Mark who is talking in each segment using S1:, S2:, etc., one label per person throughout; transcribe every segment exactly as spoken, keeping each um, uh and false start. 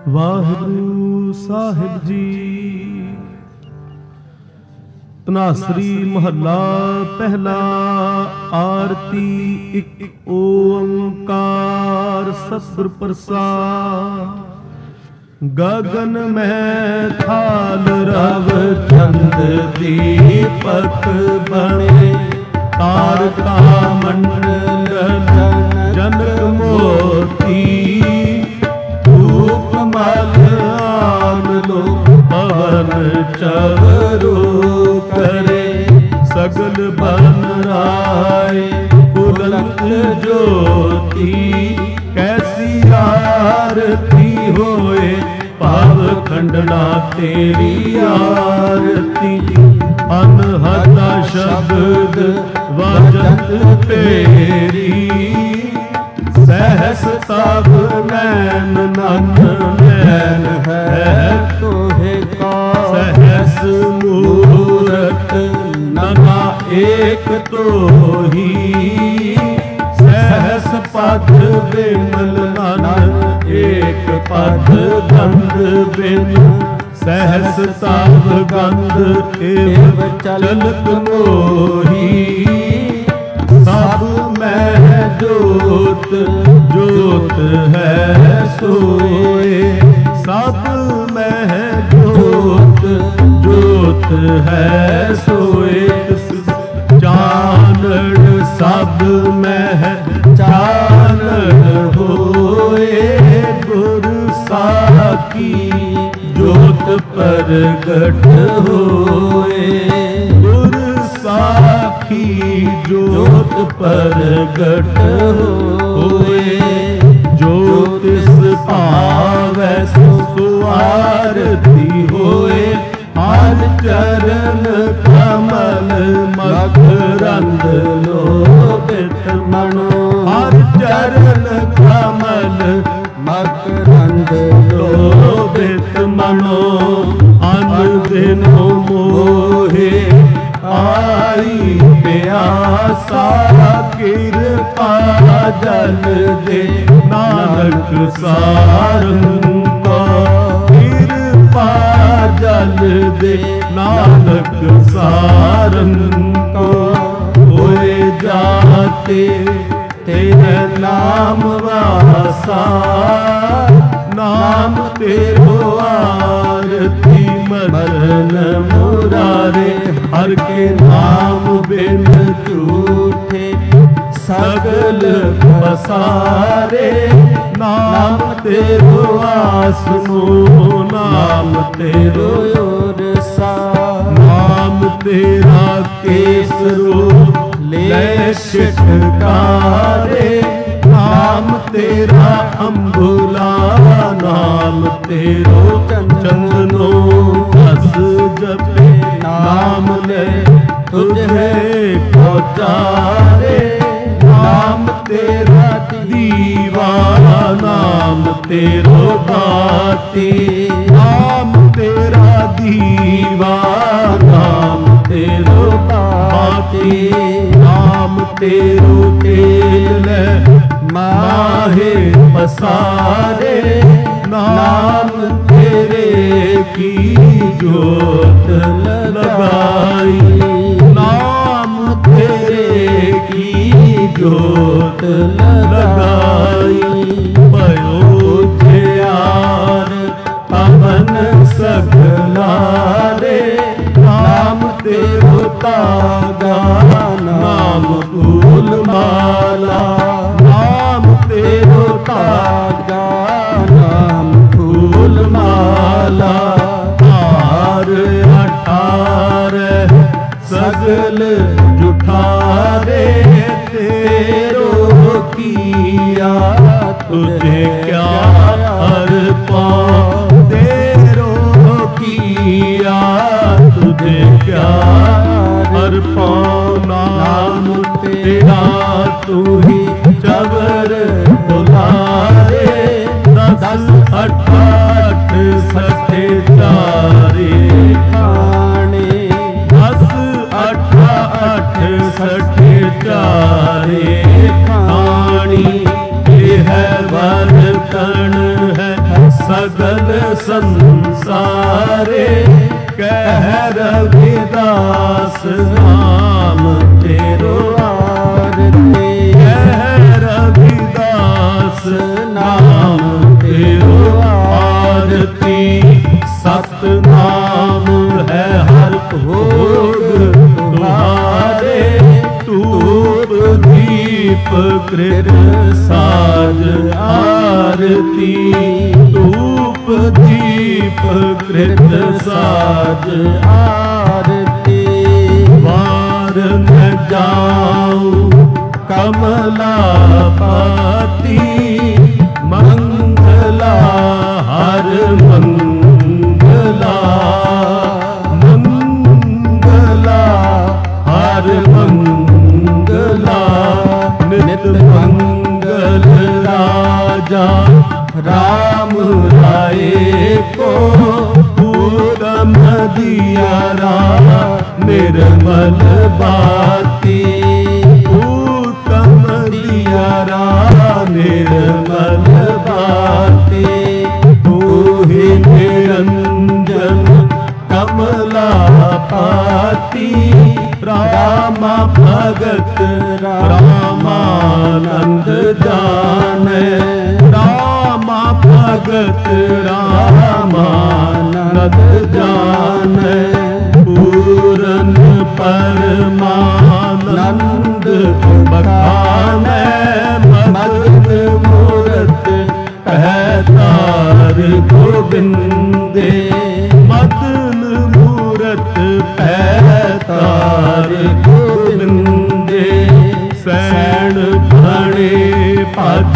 S1: ਵਾਹਿਗੁਰੂ ਸਾਹਿਬ ਜੀ। ਤਨਾਸਰੀ ਮਹੱਲਾ ਪਹਿਲਾ। ਆਰਤੀ ਇੱਕ ਓੰਕਾਰ ਸਤਿਗੁਰ ਪ੍ਰਸਾਦਿ। ਗਗਨ ਮਹਿ ਥਾਲ ਰਵ ਚੰਦ ਦੀਪਕ ਬਣੇ। ਤਾਰਕਾ ਮੰਡਲ ਜਨਕ ਮੋਤੀ। ਧੂਪ ਮਲ ਆਮਲੋ ਪਵਨ ਚਵਰੋ ਕਰੇ। ਸਗਲ ਬਨ ਰਾਏ ਬੁਲੰਦ ਜੋਤੀ। ਕੈਸੀ ਆਰਤੀ ਹੋਏ ਭਵ ਖੰਡਨਾ ਤੇਰੀ ਆਰਤੀ। ਅਨਹਤਾ ਸ਼ਬਦ ਵਜਤ ਤੇਰੀ। ਸਹਿਸ ਤਬ ਨੈਨ ਨਨ ਨੈਨ ਹੈ ਤੋਹਿ ਕਾ। ਸਹਿਸ ਮੂਰਤ ਨਨਾ ਏਕ ਤੋਹੀ। ਸਹਿਸ ਪਦ ਬਿਮਲ ਨਨ ਏਕ ਪਦ ਗੰਧ ਬਿਨ। ਸਹਿਸ ਤਬ ਗੰਧ ਏਵ ਚਲਤ ਮੋਹੀ। ਸਭ ਮਹਿ ਜੋਤ ਜੋਤ ਹੈ ਸੋਏ। ਸਭ ਮਹਿ ਜੋਤ ਜੋਤ ਹੈ ਸੋਏ। ਚਾਨਣ ਸਭ ਮਹਿ ਚਾਨਣ ਹੋਏ। ਗੁਰ ਸਾਖੀ ਜੋਤ ਪ੍ਰਗਟ ਹੋਏ। ਗੁਰ ਸਾਖੀ ਜੋਤ ਪ੍ਰਗਟ ਹੋਏ। ਜੋ ਤਿਸ ਭਾਵੈ ਸੋ ਆਰਤੀ ਹੋਏ। ਹਰ ਚਰਨ ਕਮਲ ਮਕਰੰਦ ਲੋਭਿਤ ਮਨੋ। ਹਰ ਚਰਨ ਕਮਲ ਮਕਰੰਦ ਲੋਭਿਤ ਮਨੋ। ਅਨ ਦਿਨ ਮੋਹੇ ਆਈ ਪਿਆਸਾ। ਕਿਰਪਾ ਜਲ ਦੇ ਨਾਨਕ ਸਾਰੰਗਾ। ਕਿਰਪਾ ਜਲ ਦੇ ਨਾਨਕ ਸਾਰੰਗਾ। ਹੋਏ ਜਾਤੇ ਤੇਰੇ ਨਾਮ ਵਾਸਾ। ਨਾਮ ਤੇਰੋ ਆਰਤੀ ਮਰਨ ਮੁਰਾਰੇ। ਹਰ ਕੇ ਨਾਮ ਬਿਨ ਝੂਠੇ ਸਗਲ ਪਸਾਰੇ। ਨਾਮ ਤੇਰੋ ਆਸਨੋ ਨਾਮ ਤੇਰੋ ਉਰਸਾ। ਨਾਮ ਤੇਰਾ ਕੇਸਰੋ ਲੈ ਛਿਟਕਾਰੇ। ਨਾਮ ਤੇਰਾ ਅੰਬੁਲਾ ਨਾਮ ਤੇਰੋ ਚੰਦਨੋ। ਹਸ ਜਪੇ ਨਾਮ ਲੈ ਤੁਝੇ ਪਹੁੰਚਾਰੇ। ਨਾਮ ਤੇਰਾ ਦੀਵਾ ਨਾਮ ਤੇਰੋ ਬਾਤੀ। ਨਾਮ ਤੇਰਾ ਦੀਵਾ ਨਾਮ ਤੇਰੋ ਬਾਤੀ। ਨਾਮ ਤੇਰੋ ਤੇਲ ਲੈ ਮਾਹੇ ਪਸਾਰੇ। ਨਾਮ ਤੇਰੇ ਕੀ ਜੋਤ ਲਗਾਈ। ਨਾਮ ਤੇਰੇ ਕੀ ਜੋਤ ਲਗਾਈ। ਭਇਓ ਧਿਆਨ ਪਵਨ ਸਗਲਾਰੇ। ਨਾਮ ਤੇਰੋ ਤਾਗਾ ਨਾਮ ਫੂਲ ਮਾਲਾ। ਨਾਮ ਤੇਰੋ ਤਾਗਾ ਨਾਮ ਫੂਲ ਮਾਲਾ। ਹਾਰ ਅਠਾਰਹ ਸਗਲ ਜੁਠਾਰੇ। ਤੇਰੋ ਕੀਆ ਤੁਝੇ ਕਿਆ ਅਰਪਾਂ। ਤੇਰੋ ਕੀਆ ਤੁਝੇ ਕਿਆ ਅਰਪਾਂ। ਨਾਮ ਤੇਰਾ ਤੂੰ ਹੀ ਚਵਰ ਬੁਲਾਰੇ। ਦਸ ਅਠ ਅਠ ਸਠੇ ਚਾਰੇ ਖਾਣੇ। ਦਸ ਅਠ ਅਠ ਸਠੇ ਚਾਰੇ ਖਾਣੀ। ਇਹ ਹੈ ਵਰਤਣ ਹੈ सगल संसारे कह रविदास नाम तेरो आरती कह रविदास नाम तेरो आरती सत नाम है हर भोग तुम्हारे धूप दीप कृत साज आरती धूप दीप कृत साज आरती वार न जाऊं कमलापति मंगला हर मंगला मंगला हर मंगला नित मंगल राजा राम राय को पूरम दिया निर्मल बाती पूतम दिया निर्मल बाती तू ही निरंजन कमलापति रामा भगत रामानंद जाने रामा भगत रामानंद जाने पूरन परमानंद बखाने मदन मूरत पहतार गोविंदे मदन मूरत पहतार गोविंदे सैण भणे पद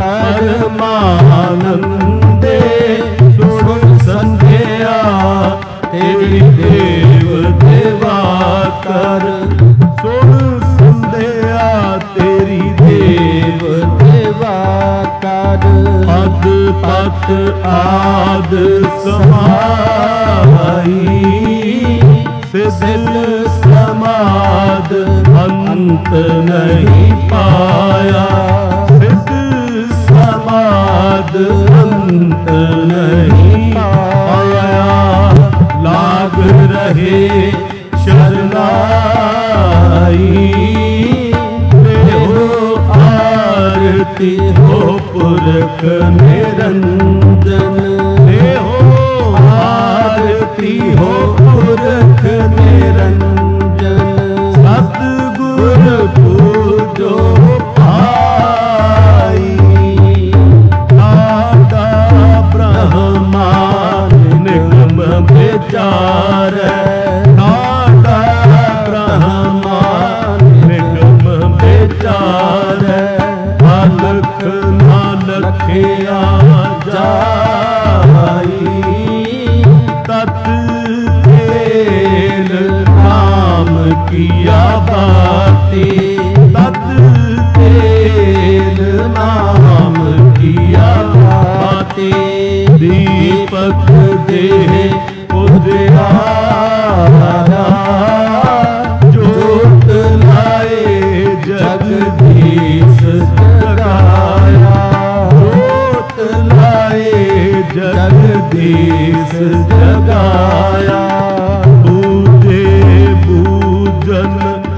S1: परमानंदे सुन संध्या तेरी देव देवा कर सुन संध्या तेरी देव देवा कर पद पत आद समाई सिदिल समाद अंत नहीं पाया सिद्ध समाद अंत नहीं पाया लाग रहे शरणाई हो आरती हो पुरख निरंजन हो आरती हो पुरख निरंजन सतगुर पूजो भाई दादा ब्रह्मा निगम विचार दादा ब्रह्मा निगम विचार अलख नालखिया जाई तत् तेल नाम किया बाती तत् तेल नाम किया बाती दीपक देह उजियारा जोत लाए जगदीश जगाया जोत लाए जगदीश जगाया बूझे बूझन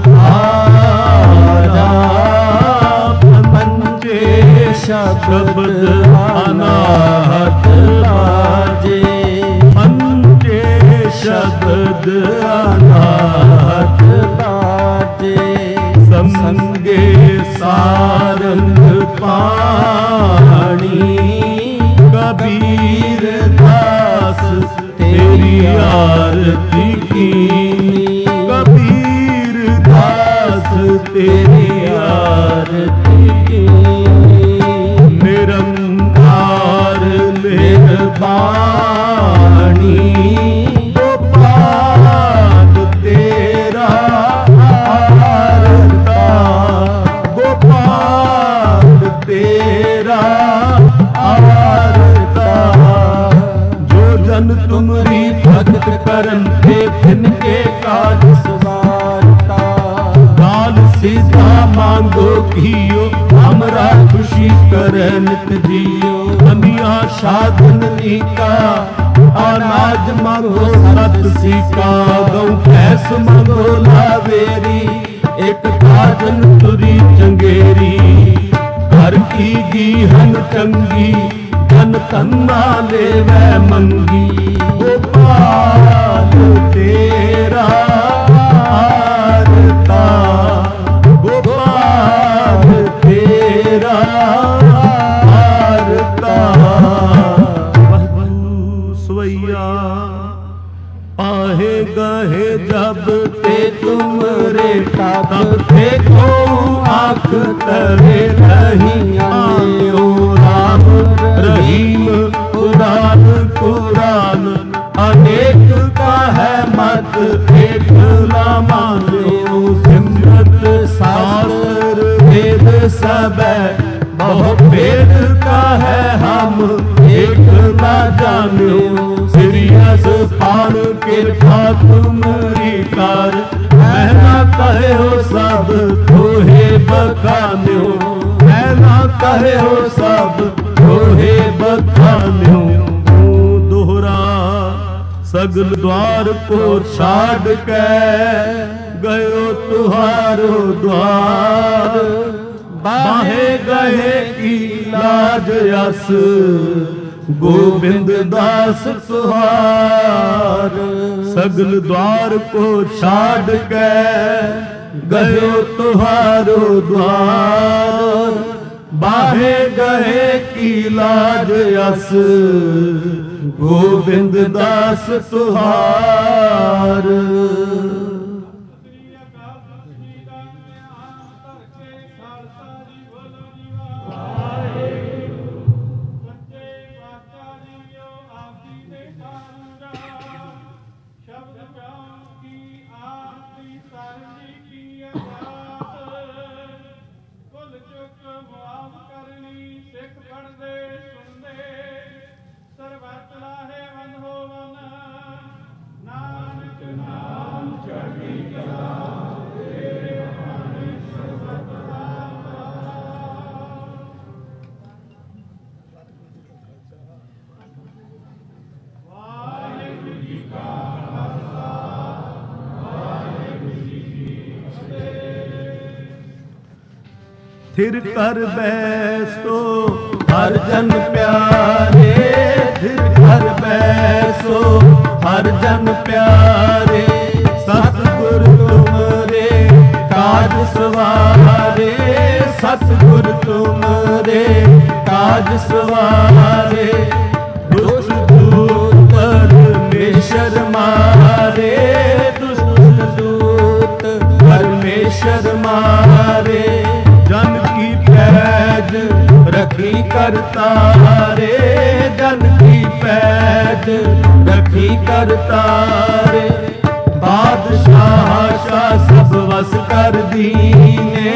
S1: आरा पंचे शब्द अनाहत बाजे पंचे शब्द अनाहत बाजे संगे सारंग पाणी कबीर दास तेरी आरती कीनी कबीर दास तेरी आरती कीनी निरंकार निर्वाणी गोपाल तेरा आरता गोपाल तेरा आरता जो जन तुमरी भक्त करन थे तिनके काज सवारता गाल सीधा मांगो कियो हमरा खुशी करन जियो दुनिया साधन नीका, अनाज मंगो सत सीका, गौ भैंस मंगो लावेरी, एक काजन तुरी चंगेरी, घर की गीहन चंगी, धन धन्ना लेवै मंगी, गोपाल तेरा आरता, गोपाल तेरा आरता, सवैया आहे गहे जब ते तुमरे तब ते को आँख तरे नहीं आयो, राम रहीम कुरान कुरान अनेक का है मत एक ना मानो, सिमरत शास्त्र वेद सब बहु भेद का है हम एक ना जानो, सीरियस पान कृपा तुमरी कार, मैं ना कहे हो सब तोहे बखान्यो, मैं ना कहे हो सब तोहे बखान्यो, दोहरा सगल द्वार को छाड़ के गयो तुहारो द्वार, बाहे गए की लाज यस गोविंद दास सुहार, सगल द्वार को छाड़ के गयो तुहारो द्वार, बाहे गए की लाज यस गोविंद दास सुहार। थिर कर बैसो हर जन प्यारे, थिर कर बैसो हर जन प्यारे, सतगुर तुमरे काज सवारे, सतगुर तुमरे काज सवारे, दुष्ट दूत परमेश्वर मारे, दुष्ट दूत परमेश्वर मारे, जन की पैज रखी करतारे, जन की पैज रखी करतारे, बादशाह शाह सब वस कर दीने,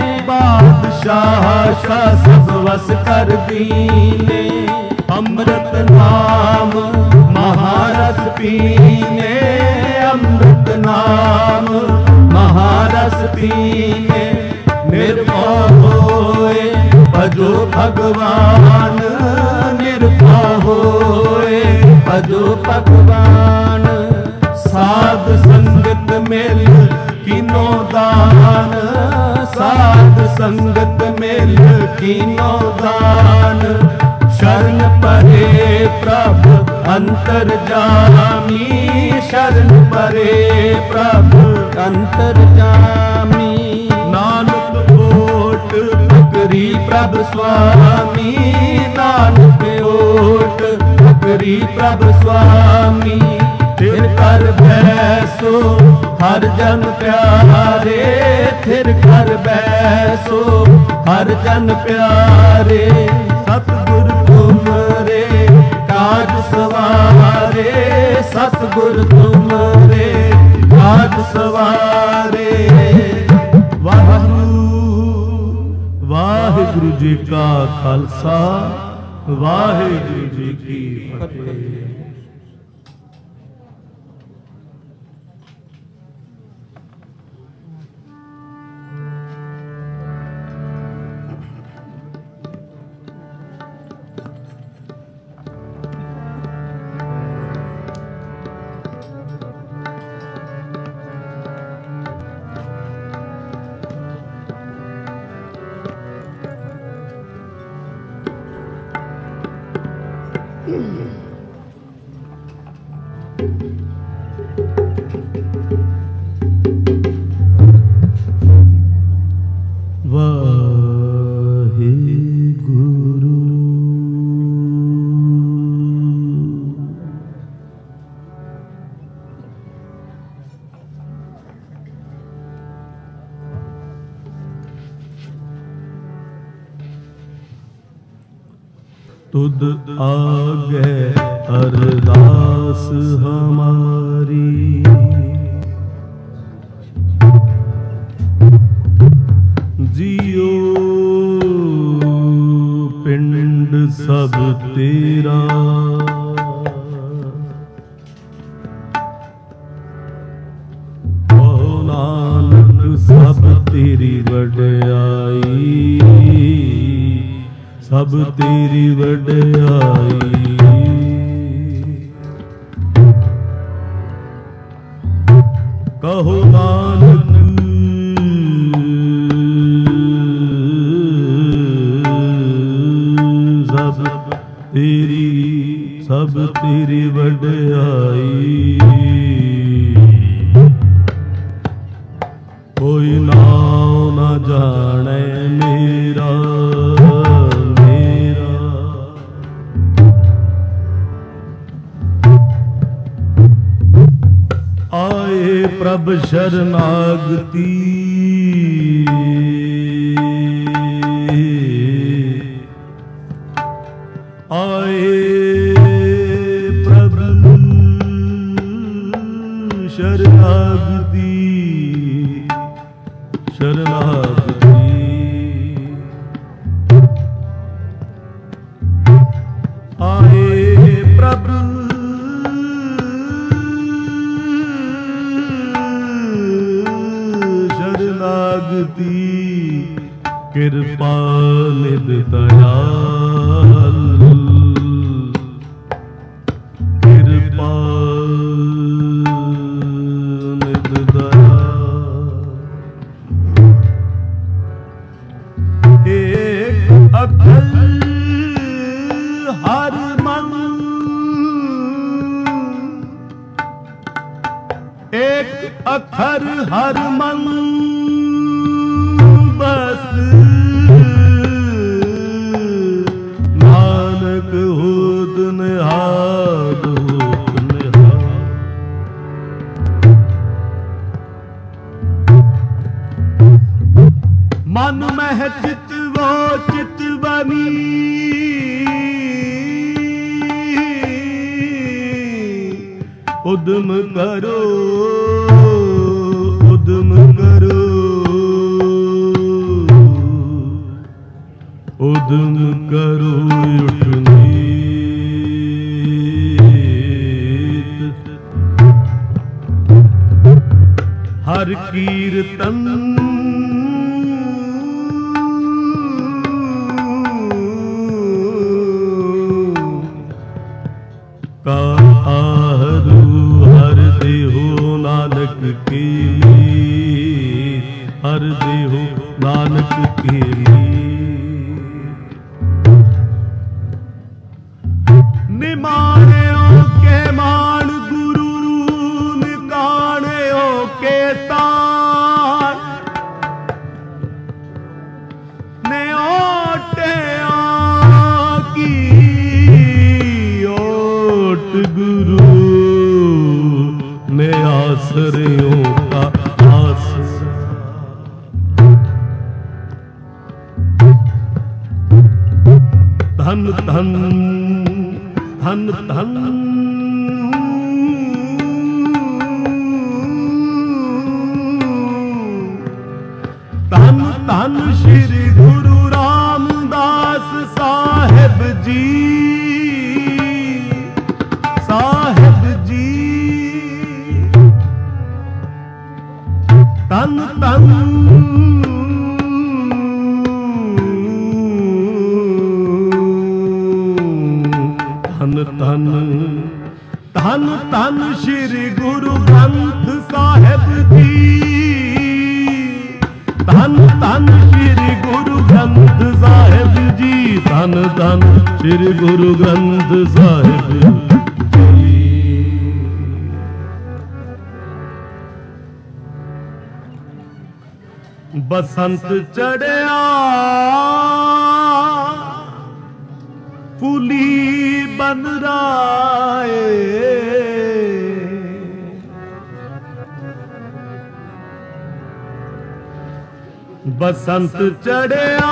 S1: बादशाह शाह सब वस कर दीने, अमृत नाम महारस पीने, अमृत नाम महारस पीने, निर्भय होए भजो भगवान, निर्भय होए भजो भगवान, साध संगत मिल कीनो दान, साध संगत मिल कीनो दान, शरण परे प्रभु अंतर्जामी, शरण परे प्रभु अंतर्जामी, नानक ओट पकरी प्रभु स्वामी, नानक ओट पकरी प्रभु स्वामी, थिर कर बैसो हर जन प्यारे, थिर कर बैसो हर जन प्यारे, सतगुर तुमरे काज सवारे, सतगुर तुमरे काज सवारे। वाहिगुरु जी का खालसा, वाहिगुरु जी की फतेह। तुद आगे अरदास हमारी, जियो पिंड सब तेरा, ओ नानक सब तेरी वड्याई, सब तेरी वड्याई। कहो नानक सब तेरी सब तेरी वड्याई। कोई नाम न जाने मेरा प्रभ शरणागति, आए प्रभ शरणागति, शरणागति। आए प्रभ कृपा निध दयाल, कृपा निध दयाल। एक अखर हर मन, एक अखर हर मन बस, नानक होत निहाल होत निहाल। मन मह चित वो चित बनी, उद्यम करो उद्यम करो, उद्यम करो उठनीत। हर कीर्तन का आहरु हर देहो नानक के, हर देहो नानक के लिए। निमाणियों के मान गुरु, निकाणियों के तार, न्योटियों की ओट गुरु, ने आसरियों का आसरा। धन धन धन धन धन धन श्री गुरु रामदास साहिब जी, साहिब जी। धन धन धन धन धन श्री गुरु ग्रंथ साहिब जी, धन धन श्री गुरु गुरु ग्रंथ साहिब जी, धन धन श्री गुरु ग्रंथ साहिब जी। बसंत चढ़िया फूली बन राए, बसंत चढ़िया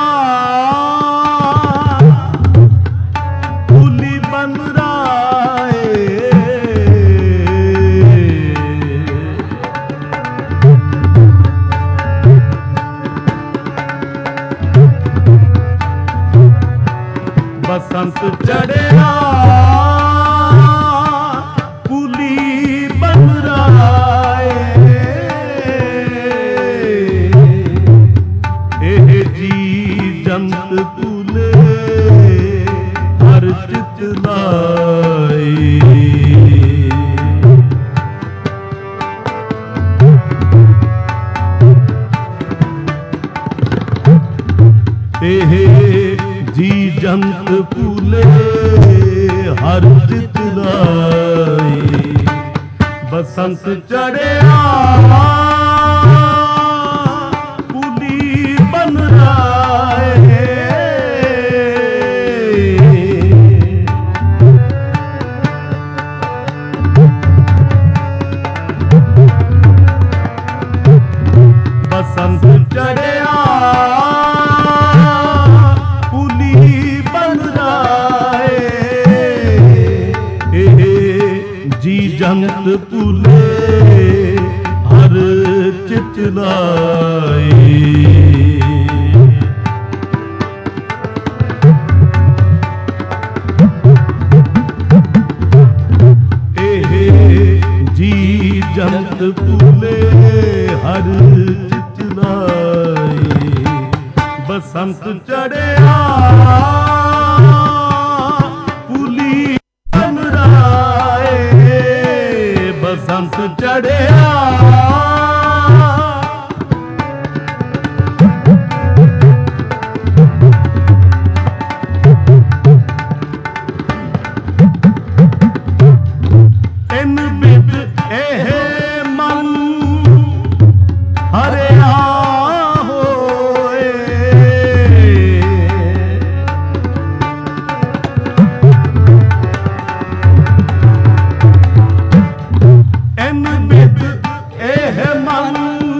S1: फूली बन राए, बसंत चढ़िया फूली बन राए, एह जी जंत फूले हर चित लाई, एह जी जंत फूले हर चित लाई, बसंत चढ़िया फूली बन राए, बसंत चढ़िया जी जंत फूले हर चित लाई, एह जी जंत फूले हर चित लाई, बसंत चढ़िया फूली बन राए, बसंत चढ़िया इन बिद एह मन हरिया होए, इन बिद एह मन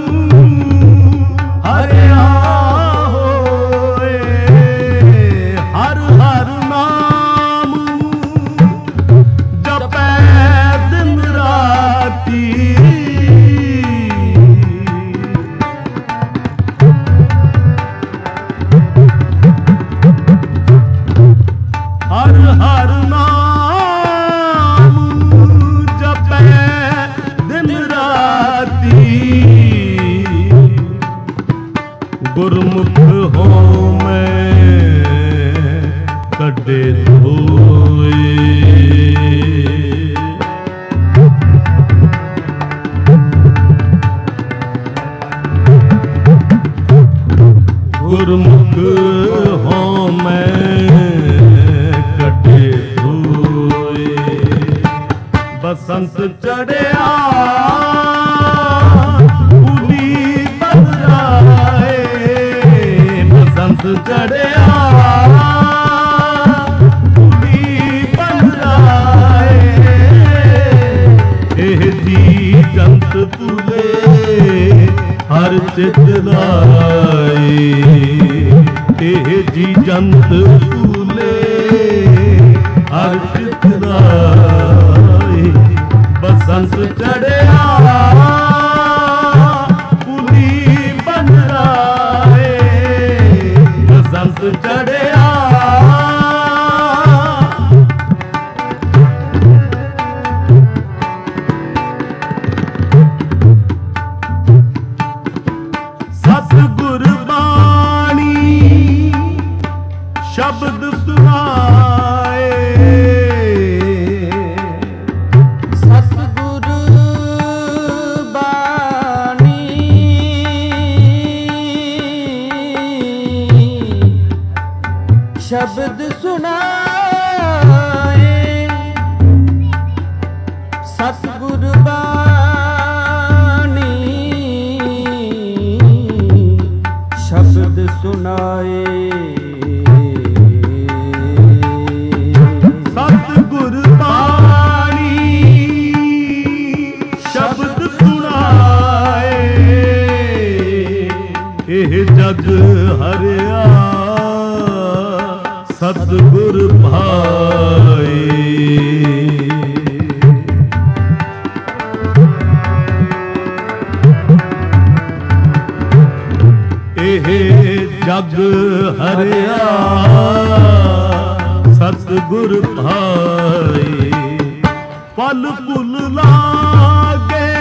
S1: हरिया होए, हर हर नाम जपै दिन राती, हर हर नाम जपै दिन राती, गुरमुख हो मैं कड्डे धोए, गुरमुख हो मैं कड्डे धोए, बसंत चढ़िया फूली बन राए, बसंत चढ़िया फूली बन राए, एह जी जंत फूले हर चित लाई, एह जी जंत फूले हर चित लाई, बसंत चढ़िया फूली बन राए, बसंत चढ़िया सतगुर बाणी शब्द सुनाए,
S2: सतगुर बाणी ਸਤਿਗੁਰ ਬਾਣੀ ਸ਼ਬਦ ਸੁਨਾਏ।
S1: ਸਤਿਗੁਰ ਬਾਣੀ ਸ਼ਬਦ ਸੁਨਾਏ। ਇਹ ਜਗ ਹਰਿਆ ਸਤਿਗੁਰ ਭਾਏ। ਇਹ ਜਗ ਹਰਿਆ ਸਤਿਗੁਰ ਭਾਏ। ਫਲ ਫੁੱਲ ਲਾਗੇ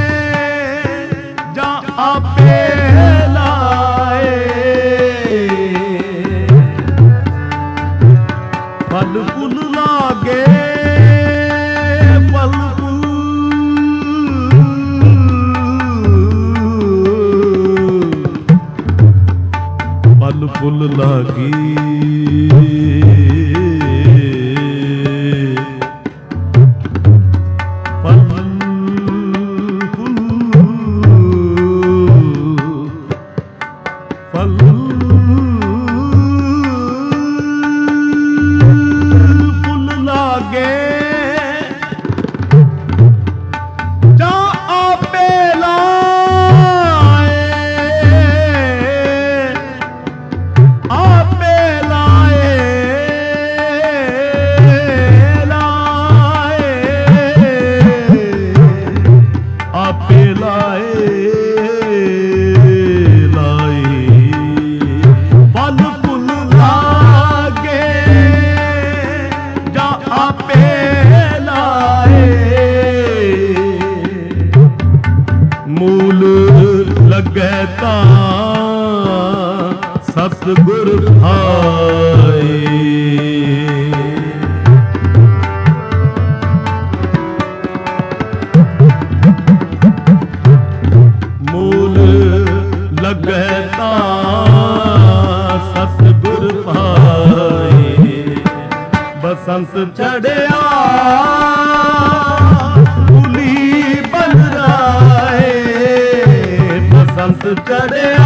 S1: ਜਾਂ ਆਪੇ ਲਾਏ। ਫਲ ਫੁੱਲ ਲਾਗੇ ਫਲ ਫੁੱਲ ਫਲ ਫੁੱਲ ਲਾਗੀ। ਫਲ ਫੁੱਲ ਫਲ ਫੁੱਲ ਲਾਗੇ ਜਾਂ ਆਪੇ ਲਾਏ। ਆਪੇ ਲਾਏ ਲਾਏ ਆਪੇ ਲਾਏ ਲਾਏ। ਫਲ ਫੁੱਲ ਲਾਗੇ ਜਾਂ ਆਪੇ ਲਾਏ। ਮੂਲ ਲੱਗੇ ਤਾਂ ਸਤਿਗੁਰ ਭਾਏ। ਮੂਲ ਲੱਗੇ ਤਾਂ ਸਤਿਗੁਰ ਭਾਏ। ਬਸੰਤ ਚੜਿਆ ਫੁੱਲੀ ਬਲਰਾਏ। ਬਸੰਤ ਚੜਿਆ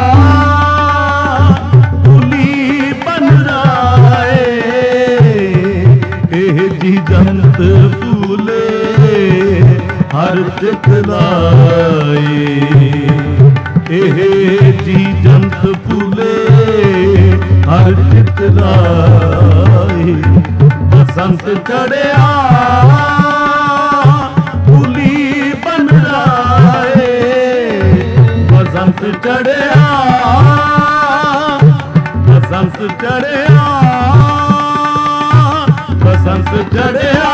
S1: ਫੁੱਲੀ ਬਲਰਾਏ। ਇਹ ਜੀ ਜੰਤ ਫੂਲੇ ਹਰ ਚਿਤ ਲਾਏ। ਇਹ ਜੀ ਜੰਤ ਫੂਲੇ ਹਰ ਚਿਤ ਲਾਏ। ਬਸੰਤ ਚੜਿਆ ਫੁੱਲੀ ਬਲਰਾਏ। ਬਸੰਤ ਚੜਿਆ ਬਸੰਤ ਚੜਿਆ ਬਸੰਤ ਚੜਿਆ।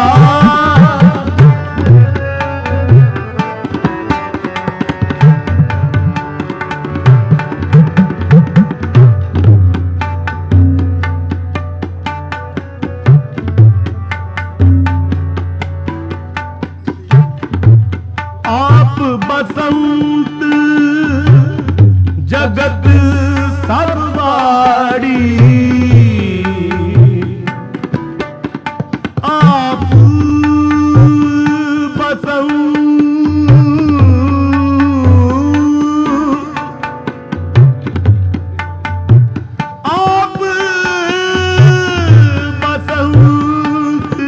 S1: ਆਪ ਬਸੰਤ ਜਗਤ ਸਭ ਵਾੜੀ। ਆਪ ਬਸੰਤ ਆਪ ਬਸੰਤ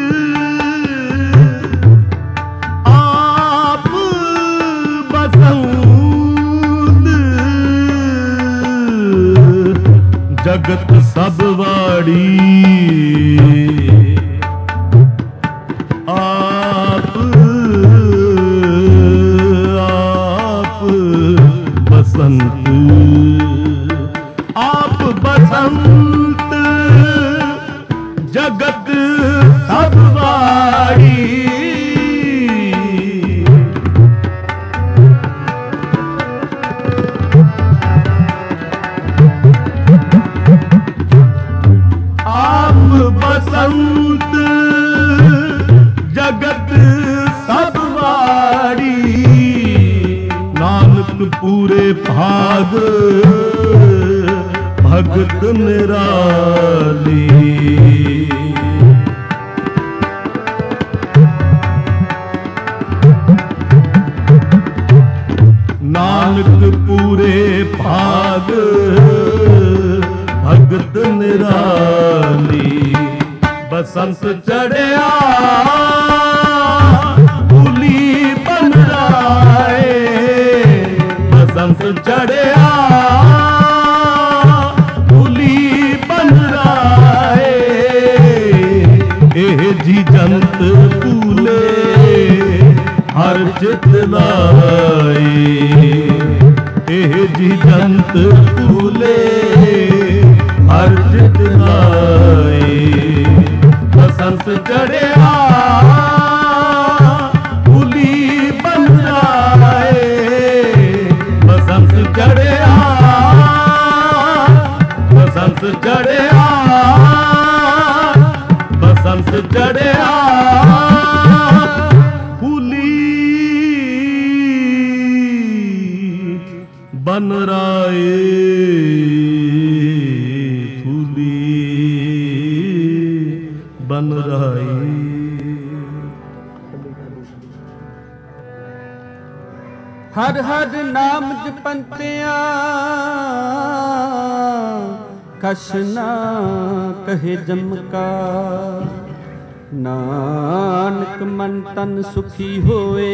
S1: ਆਪ ਬਸੰਤ ਜਗਤ ਸਭ ਵਾੜੀ। ਆਪ ਆਪ ਬਸੰਤ ਆਪ ਬਸੰਤ ਜਗਤ ਸਭ ਵਾੜੀ। ਆਪ ਬਸੰਤ ਜਗਤ ਸਭ ਵਾੜੀ। ਨਾਨਕ ਪੂਰੇ ਭਾਗ भगत निराली। नानक पूरे भाग भगत निराली। बसंत चढ़िया भूली बन राए, बसंत चढ़िया भूली बन राए। एह जी जंत भूले हर चित लाए, एह जी जंत भूले हर चित लाए। बसंत चढ़िया भूली बन राए, बसंत चढ़िया बसंत चढ़िया बसंत चढ़िया बन राए, फूली बन राए।
S2: हर हर नाम जपंतिया कछ ना कहे जम का। नानक मन तन सुखी होए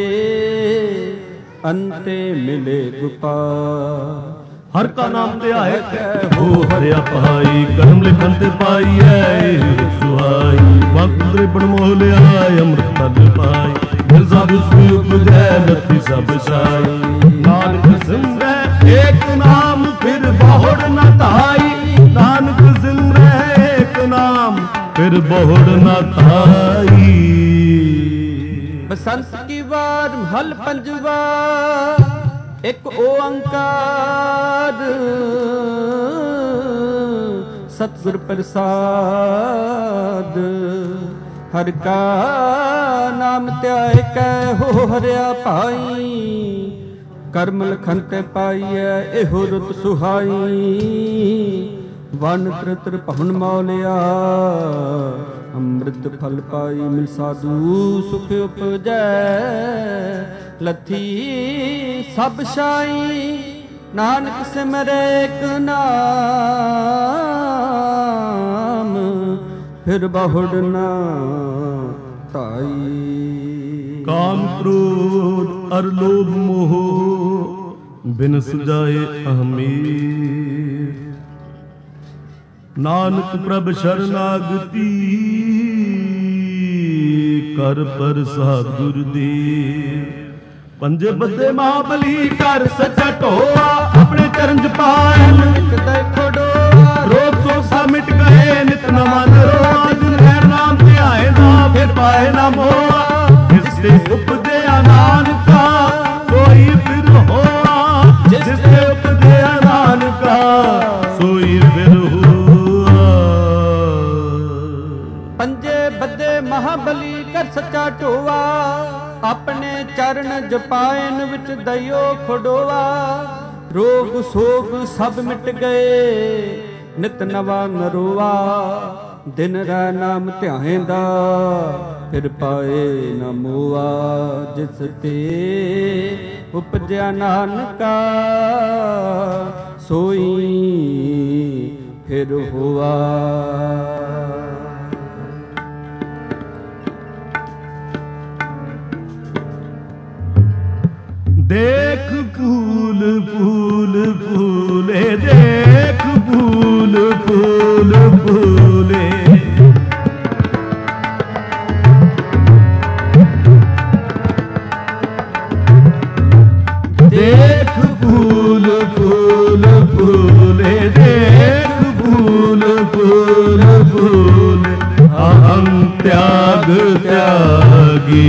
S2: अंते मिले गोपाल।
S1: हर का नाम ते आए हो हरिया पाई, करम लिखन ते पाई है सुहाई। वाकुंदरे बड़ मोह ले आए अमृत तल पाई, दिल साधु सुई उपजै लती सब छाई। नानक सिमरै एक नाम फिर बहुड़ न धाई, नानक सिमरै एक नाम फिर बहुड़ न धाई।
S2: बसंत की वार हल पंजवा एक ओंकार, सतगुर प्रसाद। हर का नाम त्याय कै हो हरिया पाई, करम लखन ते पाईऐ एहो रुत सुहाई। वन त्रित्र पवन मौलिया अमृत फल पाई। मिल साधु सुख उपजै लथी सब शाई। नानक सिमरै एक नाम फिर बहुड़ न ताई।
S1: काम क्रोध अर लोभ मोह बिन सुजाए अहमीर। नानक प्रभ शरणागति कर प्रसाद गुरुदेव। पंजे बदे महाबली कर सच्चा ढोआ, अपने चरण च पाए
S2: देखो डोआ।
S1: रोग शोक सा मिट गए नित नवा नरोआ। जिन खैर नाम ते आए ना फिर पाए ना मोआ। जिससे उपजया नानका सोई फिर होआ, जिससे उपजया नानका सोई फिर होआ।
S2: पंजे बदे महाबली कर सच्चा ढोआ, अपने चरण जपायन विच दयो खडोआ। रोग सोग सब मिट गए नित नवा नरोआ। दिन रै नाम ध्याएंदा फिर पाए न मोआ। जिस ते उपजया नानका सोई फिर होआ।
S1: देख फूल फूल फूले, देख फूल फूल फूले। देख फूल फूल फूले, देख फूल फूल फूले। अहं त्याग त्यागी,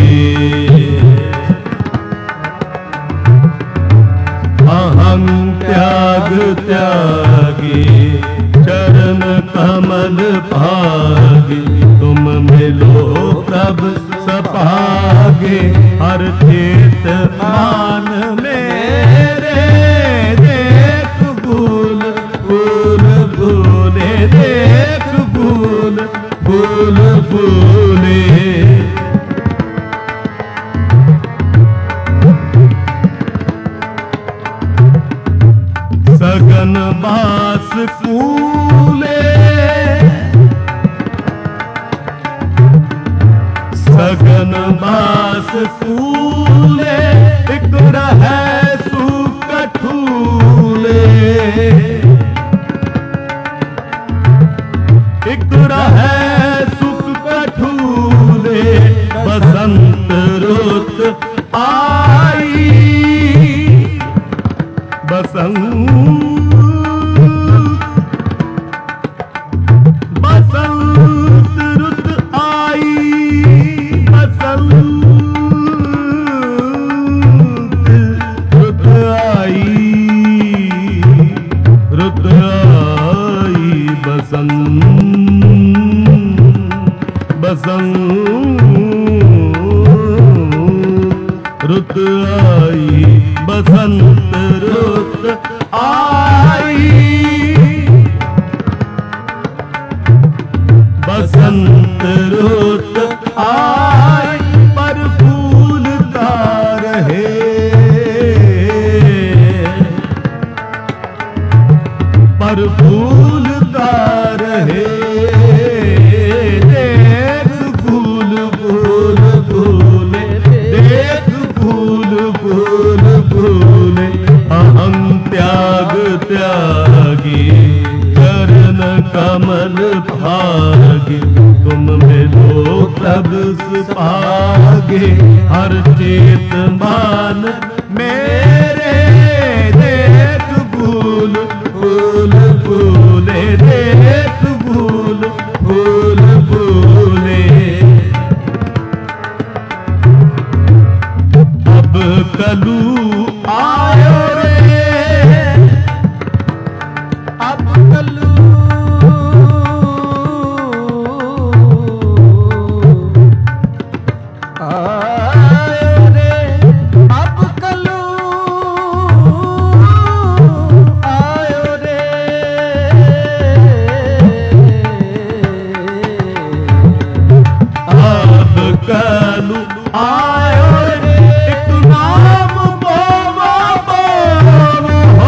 S1: अहं त्याग त्यागी। चरण कमल भागी, तुम मिलो प्रभ सभागे। हर चेत मान मेरे, देख फूल फूल फूल। फूल फूले। सगन बास कूले, सगन बास कूले, एक रहे सुकठूले, एक रहे सुकठूले। बसंत रुत आई, बसंत बसंत रुत आई, बसंत रुत आई, रुत आई बसंत, बसंत रुत आई, बसंत रुत आई, बसंत रुत आई। पर फूल का रहे, पर फूल का रहे। देख फूल फूल फूले, देख फूल फूल फूले। अहं त्याग त्यागी, चरण कमल भागे। तुम मिलो तब सुभागे, हर चेत मान मेरे। देख फूल फूल फूले, देख फूल फूल फूले। अब कलू आयो रे, अब कलू आयो रे, अब कलू आयो रे। अब कलू आयो रे, एक नाम बोवा बोवा हो,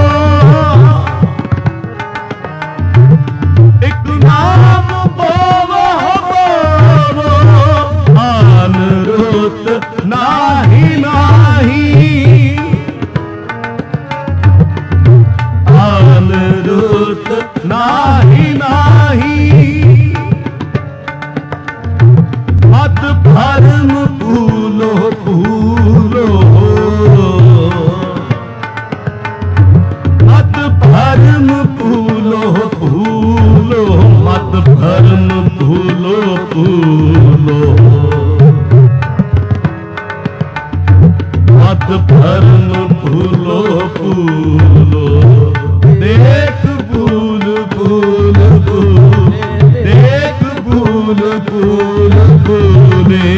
S1: एक नाम बोवा बोवा। आन रुत नाही नाही, आन रुत नाही नाही। मत भरम फूलो फूलो, मत भरम फूलो फूलो, मत भरम फूलो फूलो, मत भरम फूलो फूलो। देख फूल फूल फूले, देख फूल फूल फूले।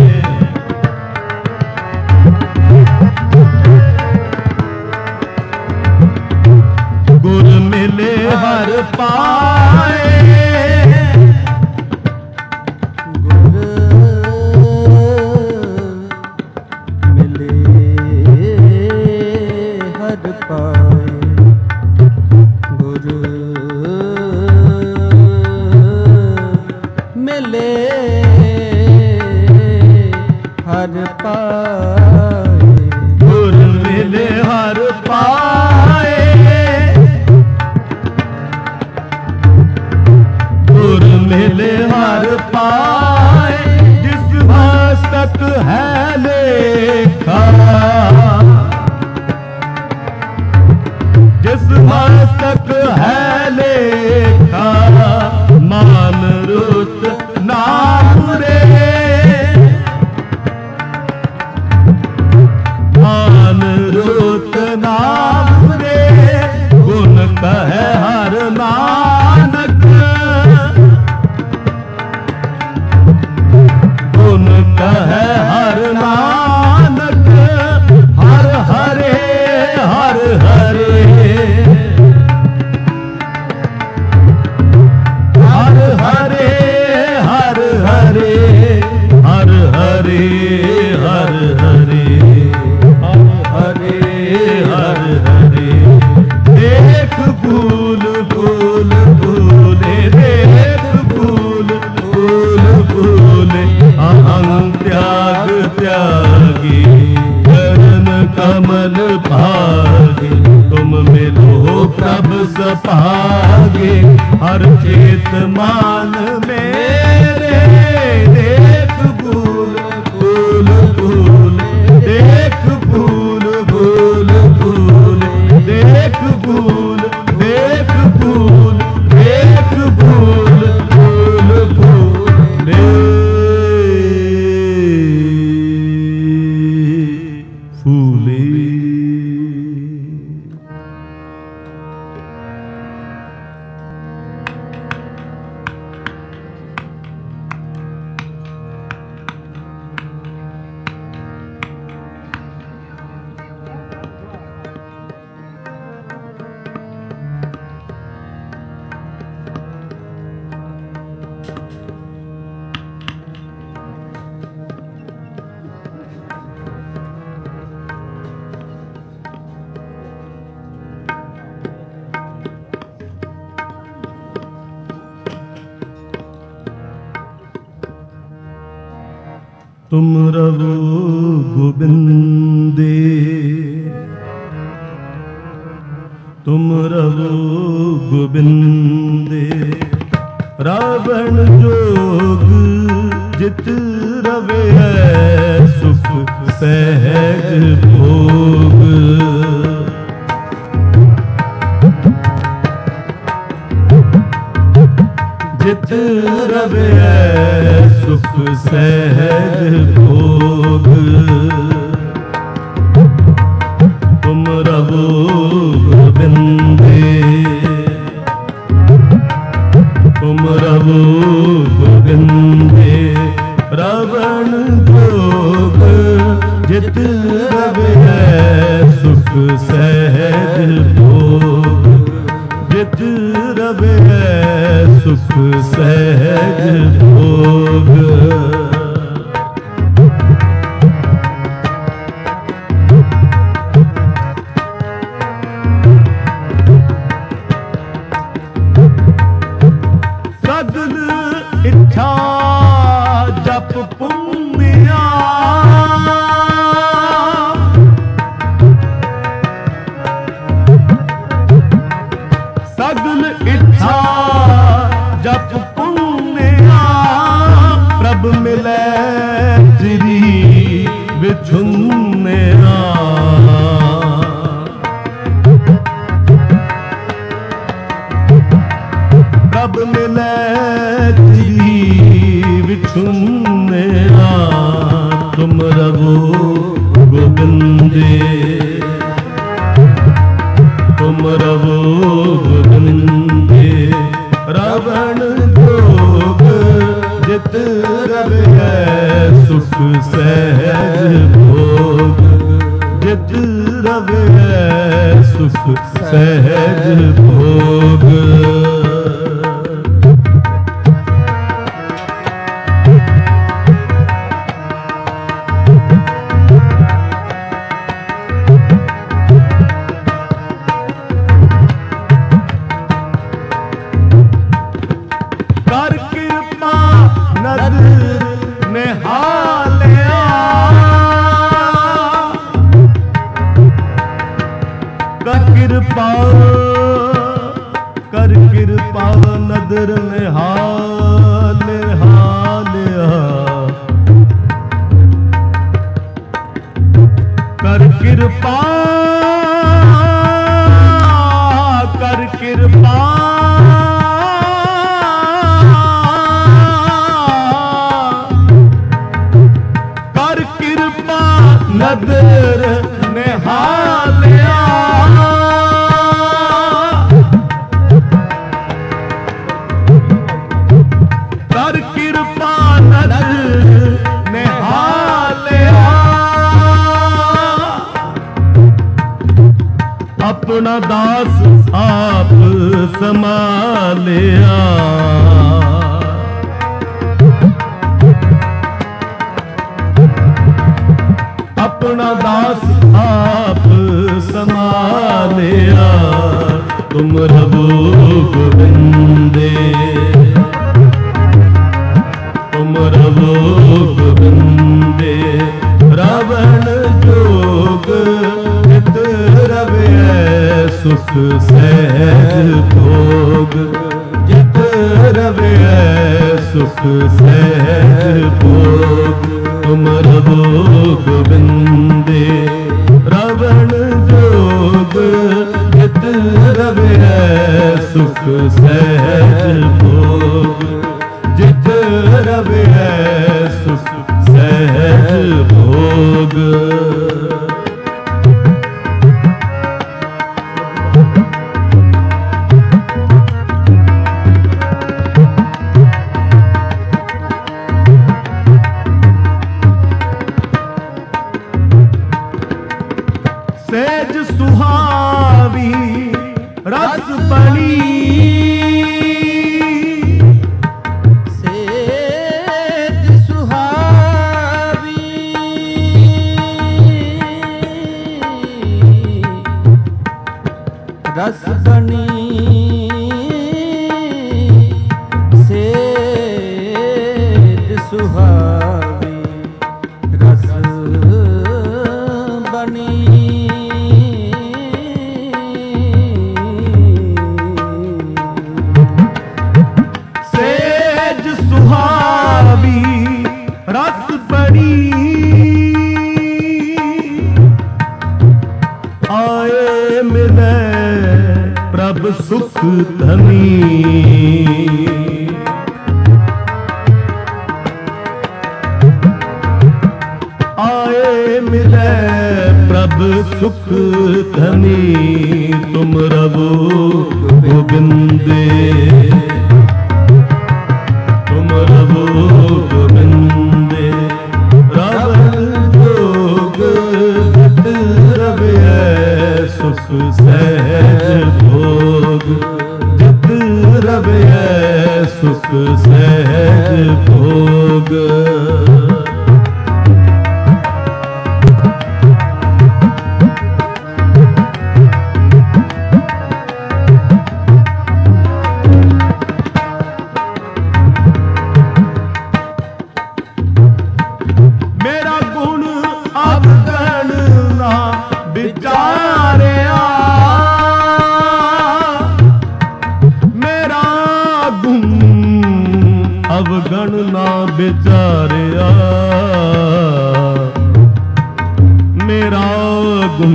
S1: गुर मिले हर पाए, गुर मिले हर पाए, गुर मिले हर पाए, गुर मिले हर पाए, गुर मिले हर पाए। जिस मस्तक है लेखा, जिस मस्तक है लेखा। मान रुत नाम रे, हरे हरे हरे हरे देख फूल फूल फूले देख फूल फूल फूले अहं त्याग त्यागी चरण कमल भागे तुम मिलो प्रभ सपागे हर चेत मान मेरे देख फूल फूल फूल देख फूल फूल फूल देख फूल देख फूल देख फूल फूल फूल फूले तुम रवो गोबिंदे तुम रवो गोबिंदे रावण जोग जित रवे है सुख सहज भोग जित रवे है सुख सहज भोग तुम रवो गोबिंदे तुम रवो गोबिंदे रावण जोग जित रवे है सुख सहज भोग जित रवे है सुख सहज भोग सगल इच्छा जप पुण्या सगल इच्छा जप पुण्या प्रभ मिले श्री विछुन्या प्रभ मिले श्री विछुन्या तुम रवो गोबिंदे तुम रवो गोबिंदे रावण जोग जित रवे है सुख सहज भोग जित रवे है सुख सहज भोग कर कृपा नदर निहालिया कर कृपा कर कृपा नदर निहाल हालिया कर कृपा कर कृपा नदर निहालिया कर कृपा नदर निहालिया अपना दास आप संभालिया अपना अपना दास आप संभालिया, तुम रघु गोविंदे, तुम रघु गोविंदे। रावण जोग हित रवै, सुख सहज भोग जित रवै, सुख सहज भोग। तुम रघु गोविंदे, रावण जोग हित रवै, सुख सहज भोग जित रवै, सुख सहज भोग। सहज सुहावी रस बनी,
S2: सेज सुहावी रस बनी, सेज सुहावी रस बनी।
S1: सेज सुहावी रस बनी, आए मिले प्रभ सुख धनी। आए मिले प्रभ सुख धनी, तुम रघु गोविंदे, तुम रघु गोविंदे। रावण जोग हित रवै, सुख सहज भोग जित रवै, सुख सहज भोग। मेरा गुण अवगण ना विचारिया, मेरा गुण अवगण ना विचारिया, मेरा गुण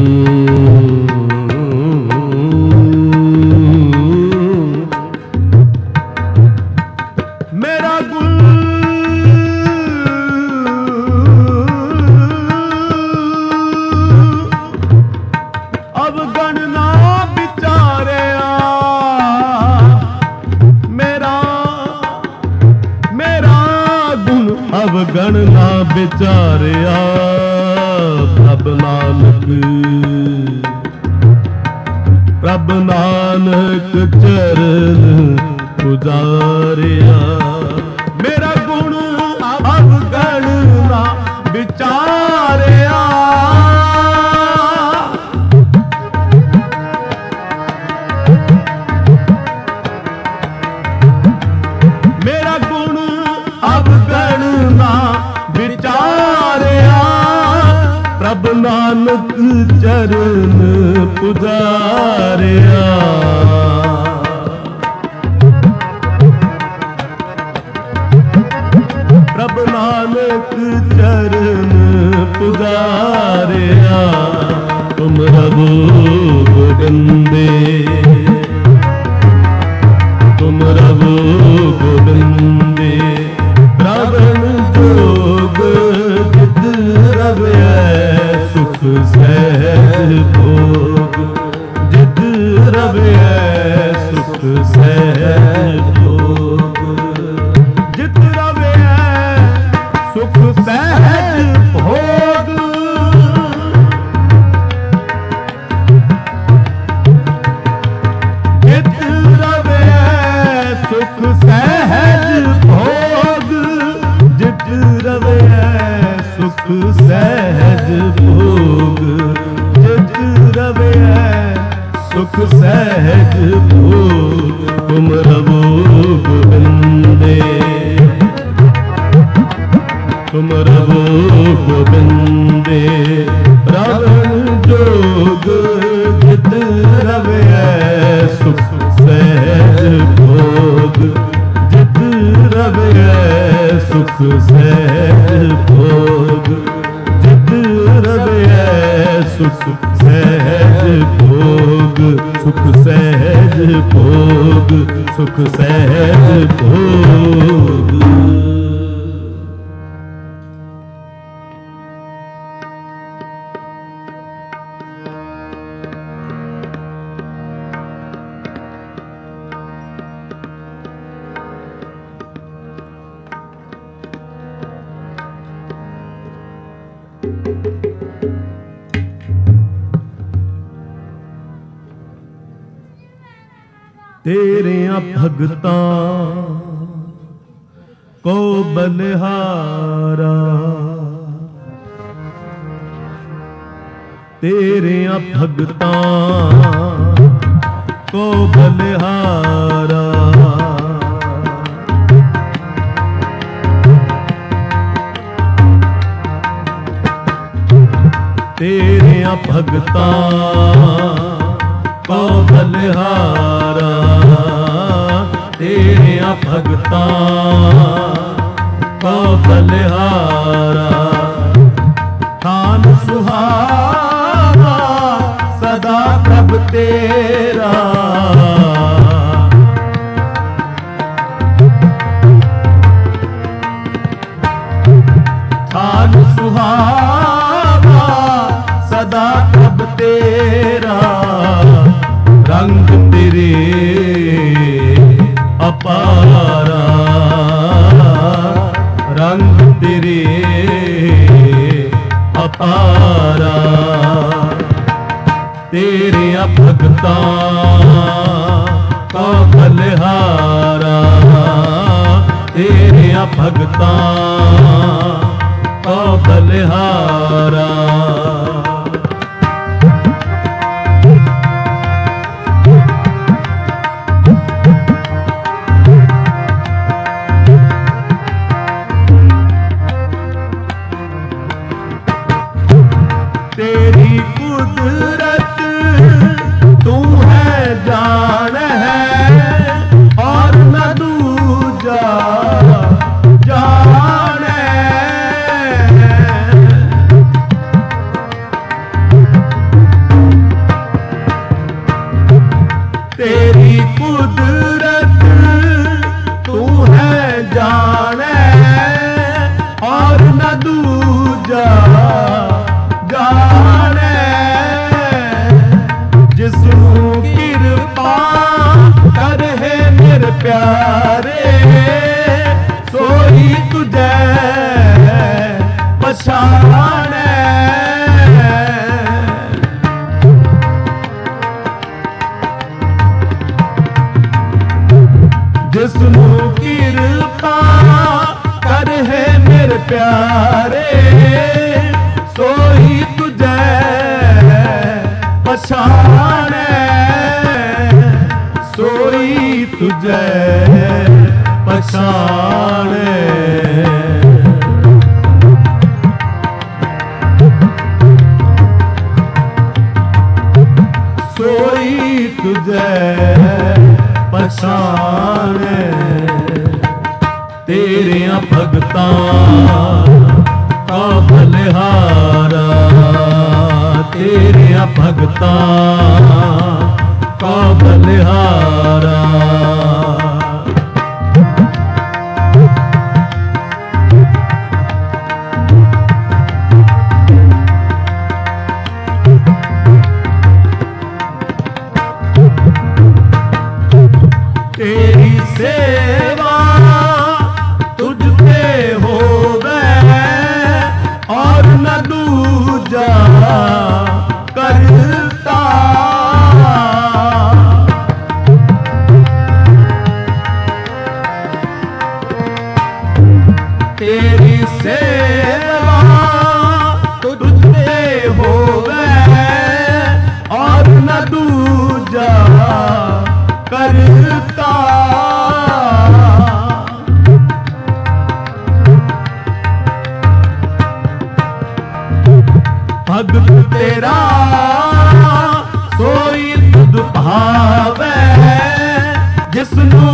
S1: मेरा गुण अवगण ना विचारिया, मेरा मेरा गुण अवगण ना विचारिया। प्रभ नानक प्रभ नानक चरण पुजारिया, मेरा गुण अवगण ना विचारिया। मेरा गुण अवगण ना विचारिया, प्रभ नानक चरण पुजारिया। प्रभ नानक चरण पुजारिया, तुम रघु गोविंदे, तुम रघु गोविंदे। रावण जोग हित रवै, सुख सहज भोग जित रवै, सुख सहज भोग जित रवै, सुख सहज भोग। जित रवै, सुख सहज भोग जित रवै, सुख सहज तुम रवो गोबिंदे रावण जोग जित रवे सुख सहज भोग जित रवे सुख सहज भोग जित रवे सुख सहज भोग सुख सहज भोग सुख सहज भोग। तेरिया भगतां को बलिहारा तेरिया भगतां को बलिहारा तेरिया भगतां को बलिहारा तेरिया भगतां को बलिहारा थान सुहावा सदा प्रभ तेरा थान सुहावा सदा प्रभ तेरा रंग तेरे अपारा रंग तेरे अपारा तेरे भगतां को बलिहारा तेरे भगतां को बलिहारा तेरी कुदरत तू है जान है और न दूजा जान है तेरी कुदरत तू है जान है और न दूजा जिसनु कृपा कर है मेरे प्यारे सोई तुझे पछाने जिसनु कृपा कर है मेरे प्यारे सोई तुझे पछाने सोई तुझे पछाने सोई तुझे पछाने तेरे भगतां का बलिहारा तेरे भगतां का बलिहारा तेरी सेवा तुझते होवे और न दूजा करता तेरी सेवा तुझते होवे और न दूजा करता भगत तेरा सोई तुध भावे जिसनू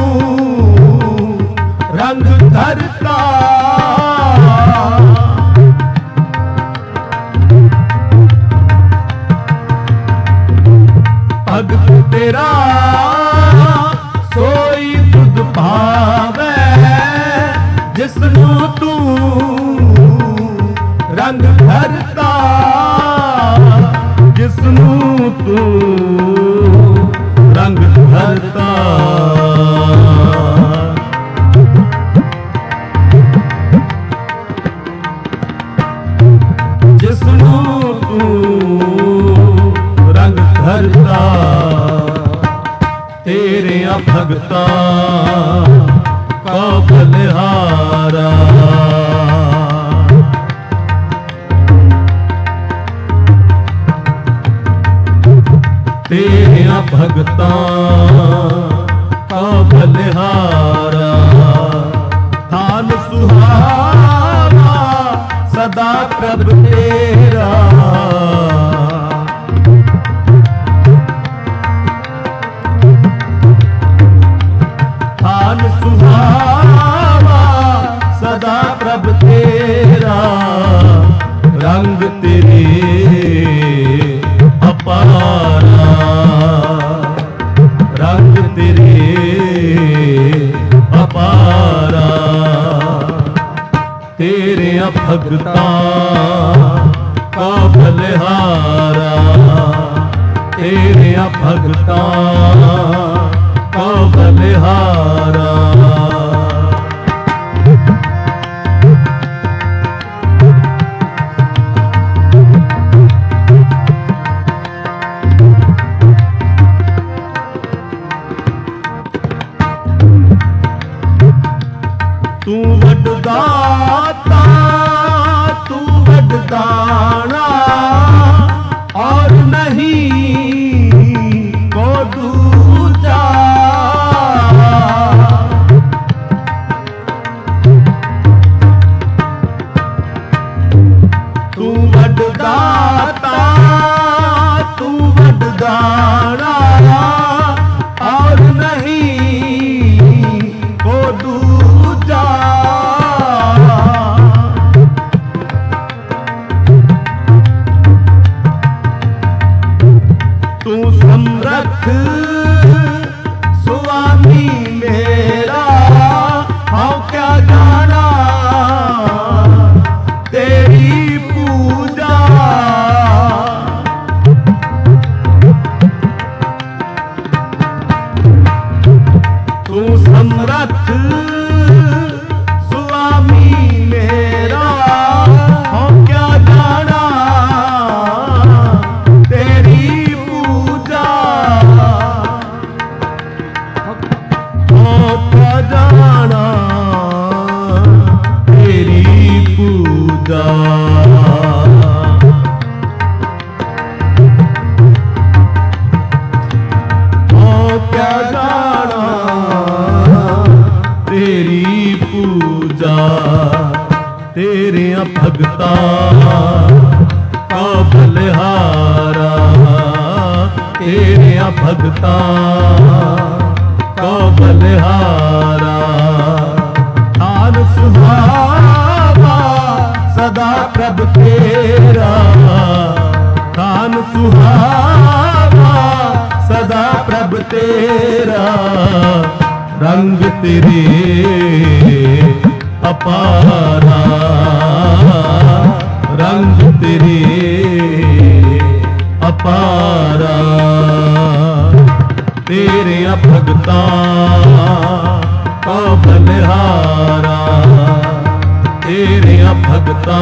S1: रंग धरता भगत तेरा सोई तुध भावे जिसनू तू रंग धरता जिसनू तू रंग धरता जिसनू तू रंग धरता तेरे भगता का बलिहारा तेरे भगता का बलिहारा थान सुहावा सदा प्रभ तेरा थान सुहावा सदा प्रभ तेरा रंग तेरे अपारा रंग तेरे अपारा तेरे भगता का बलिहारा तेरे भगता का बलिहारा तू वडदाता तू वडदाना और नहीं को दूजा तू वडदाता तू वडदाना और नहीं को दूजा तू समरथ स्वामी मेरा हाँ क्या जाना तेरी पूजा तू समरथ स्वामी मेरा हाँ क्या जाना तेरी पूजा हाँ क्या जाना तेरी पूजा हाँ क्या जाना तेरी पूजा तेरे भगता का बलिहारा तेरे भगता का बलिहारा थान सुहावा सदा प्रभ तेरा थान सुहावा सदा प्रभ तेरा रंग तेरे अपारा रंग तेरे अपारा तेरे भगता का बलिहारा तेरे भगता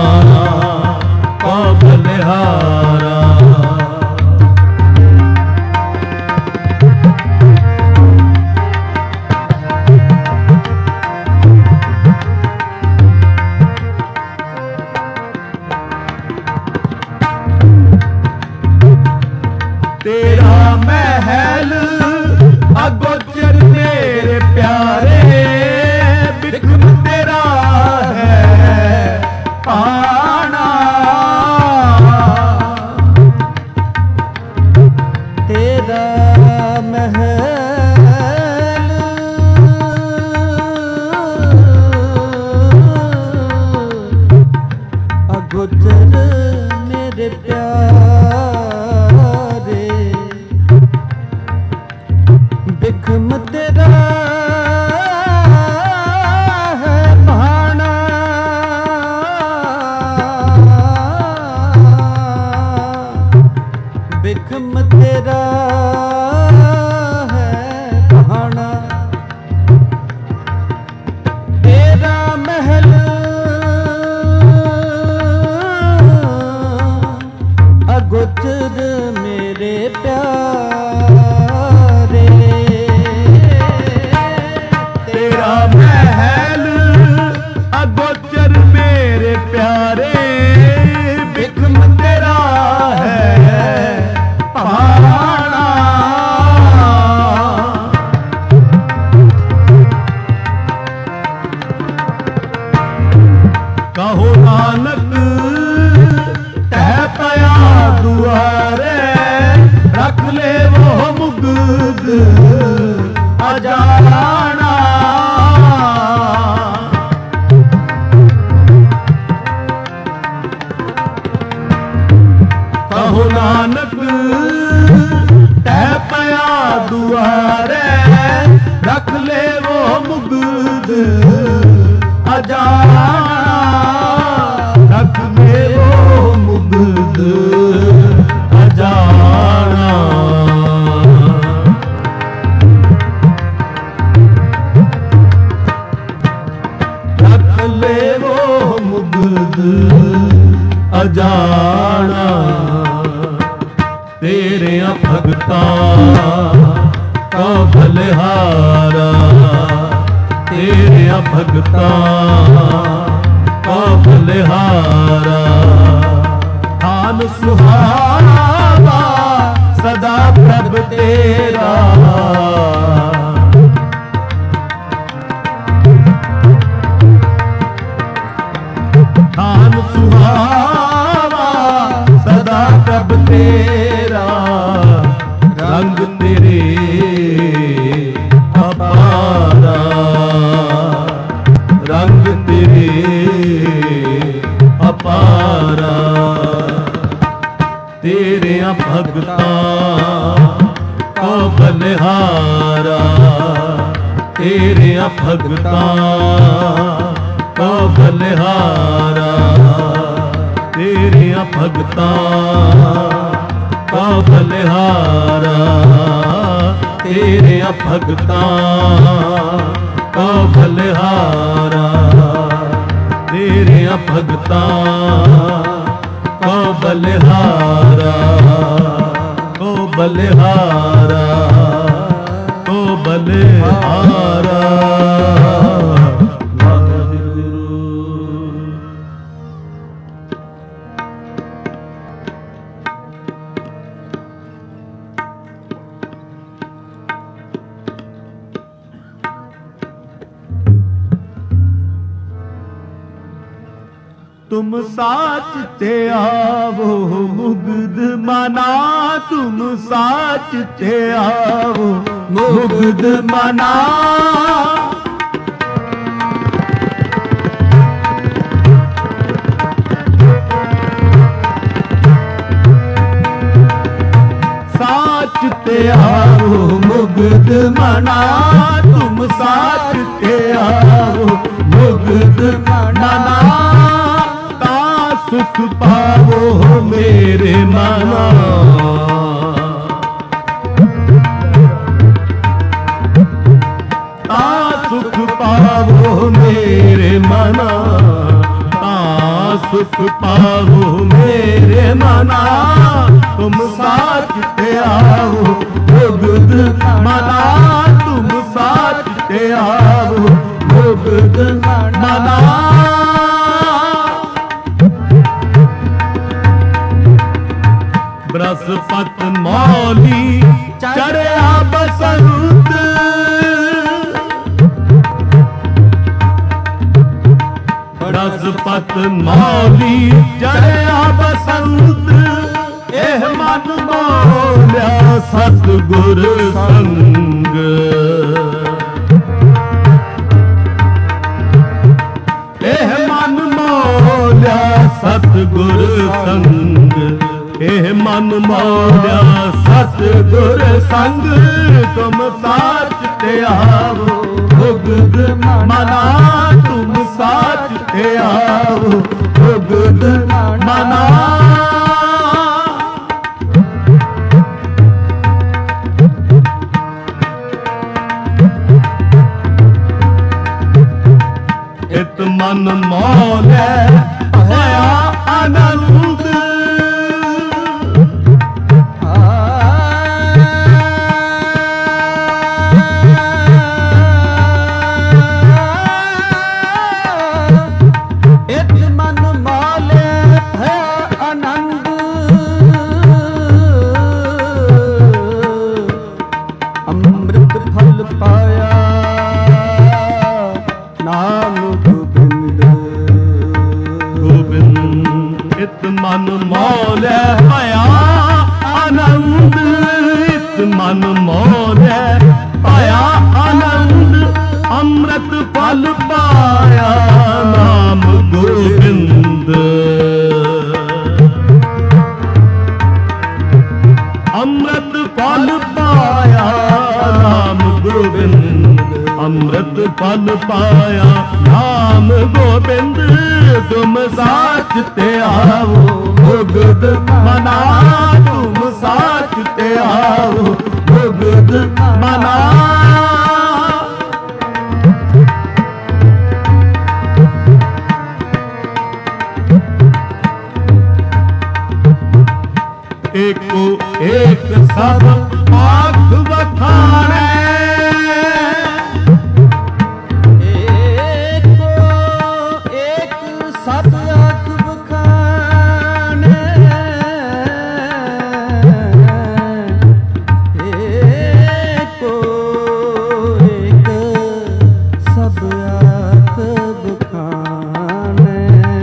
S1: का बलिहारा तेरा महल अगोचर मेरे प्यारे बिक्रम तेरा है पाना
S2: अगोचर मेरे प्यारे, बिखम तेरा है भाना, बिखम तेरा है भाना, तेरा महल अगोचर मेरे प्यारे,
S1: तेरा महल अगोचर मेरे प्यारे, बिखम तेरा है पहाड़ा। कहो नानक तह पया दुआरे, रख ले वो मुग्ध अजाना। कहो नानक तह पया दुआरे, रख ले वो मुग्ध अजाना, रख ले वो मुग्ध अजाना। रख ले वो मुग्ध अजाना। तेरे भगतां का बलिहारा, तेरे भगतां का बलिहारा। हाल सुहावा सदा प्रभ तेरा, हाल सुहावा सदा प्रभ तेरा। रंग तेरे अपारा, रंग तेरे अपारा। तेरे भगतां को बलिहारा, तेरे भगतां को बलिहारा, तेरे भगतां को बलिहारा, तेरे भगतां को बलिहारा, तेरे भगतां को बलिहारा, को बलिहारा, को बलिहारा। तुम साच ते आवो मुग्ध मना, तुम साच ते आवो मुग्ध मना। साच ते आवो मुग्ध मना, तुम साच ते आवो मुग्ध मना। सुख पावो मेरे मना, ता सुख पावो मेरे मना, ता सुख पावो मेरे मना। तुम साथ ते आओ मुग्ध मना, तुम साथ ते आओ मुग्ध मना। बृहस्पत मौली चढ़या बसंत, बृहस्पत मौली चढ़या बसंत। एह मन मोल्या सतगुर संग, एह मन मोल्या ਸਤਿਗੁਰ ਸੰਗ, ਇਹ ਮਨ ਮੋਲਿਆ ਸਤਿਗੁਰ ਸੰਗ, ਤੁਮ ਸਾਚ ਤੇ ਆਵੋ ਮੁਗਧ ਮਨਾ, ਤੁਮ ਸਾਚ ਤੇ ਆਵੋ ਮੁਗਧ ਮਨਾ। ਇਤ ਮਨ ਮੋਲੇ ਹੋਇਆ ਆਨੰਦ, ਇਤ ਮਨ ਮੋਲੇ ਹੋਇਆ ਆਨੰਦ, ਅੰਮ੍ਰਿਤ ਫਲ ਪਾਇਆ ਨਾਮ ਗੋਬਿੰਦ। ਗੋਬਿੰਦ ਇਤ ਮਨ ਮੋਲੇ ਹੋਇਆ ਆਨੰਦ, ਇਤ ਮਨ ਮੋਲੇ ਹੋਇਆ ਆਨੰਦ, ਅੰਮ੍ਰਿਤ ਫਲ ਪਾਇਆ ਨਾਮ ਗੋਬਿੰਦ। ਅੰਮ੍ਰਿਤ ਫਲ ਪਾਇਆ ਨਾਮ ਗੋਬਿੰਦ, ਅੰਮ੍ਰਿਤ ਫਲ ਪਾਇਆ ਨਾਮ ਗੋਬਿੰਦ, ਤੁਮ ਸਾਚ ਤੇ ਆਵੋ ਮੁਗਧ ਮਨਾ, ਤੁਮ ਸਾਚ ਤੇ ਆਵੋ ਮੁਗਧ ਮਨਾ। ਏਕੋ ਏਕ ਸਭ ਆਖ ਵਖਾਣੈ, ਸਭ ਆਖ ਵਖਾਣੈ, ਏਕੋ ਏਕ ਸਭ ਆਖ ਵਖਾਣੈ।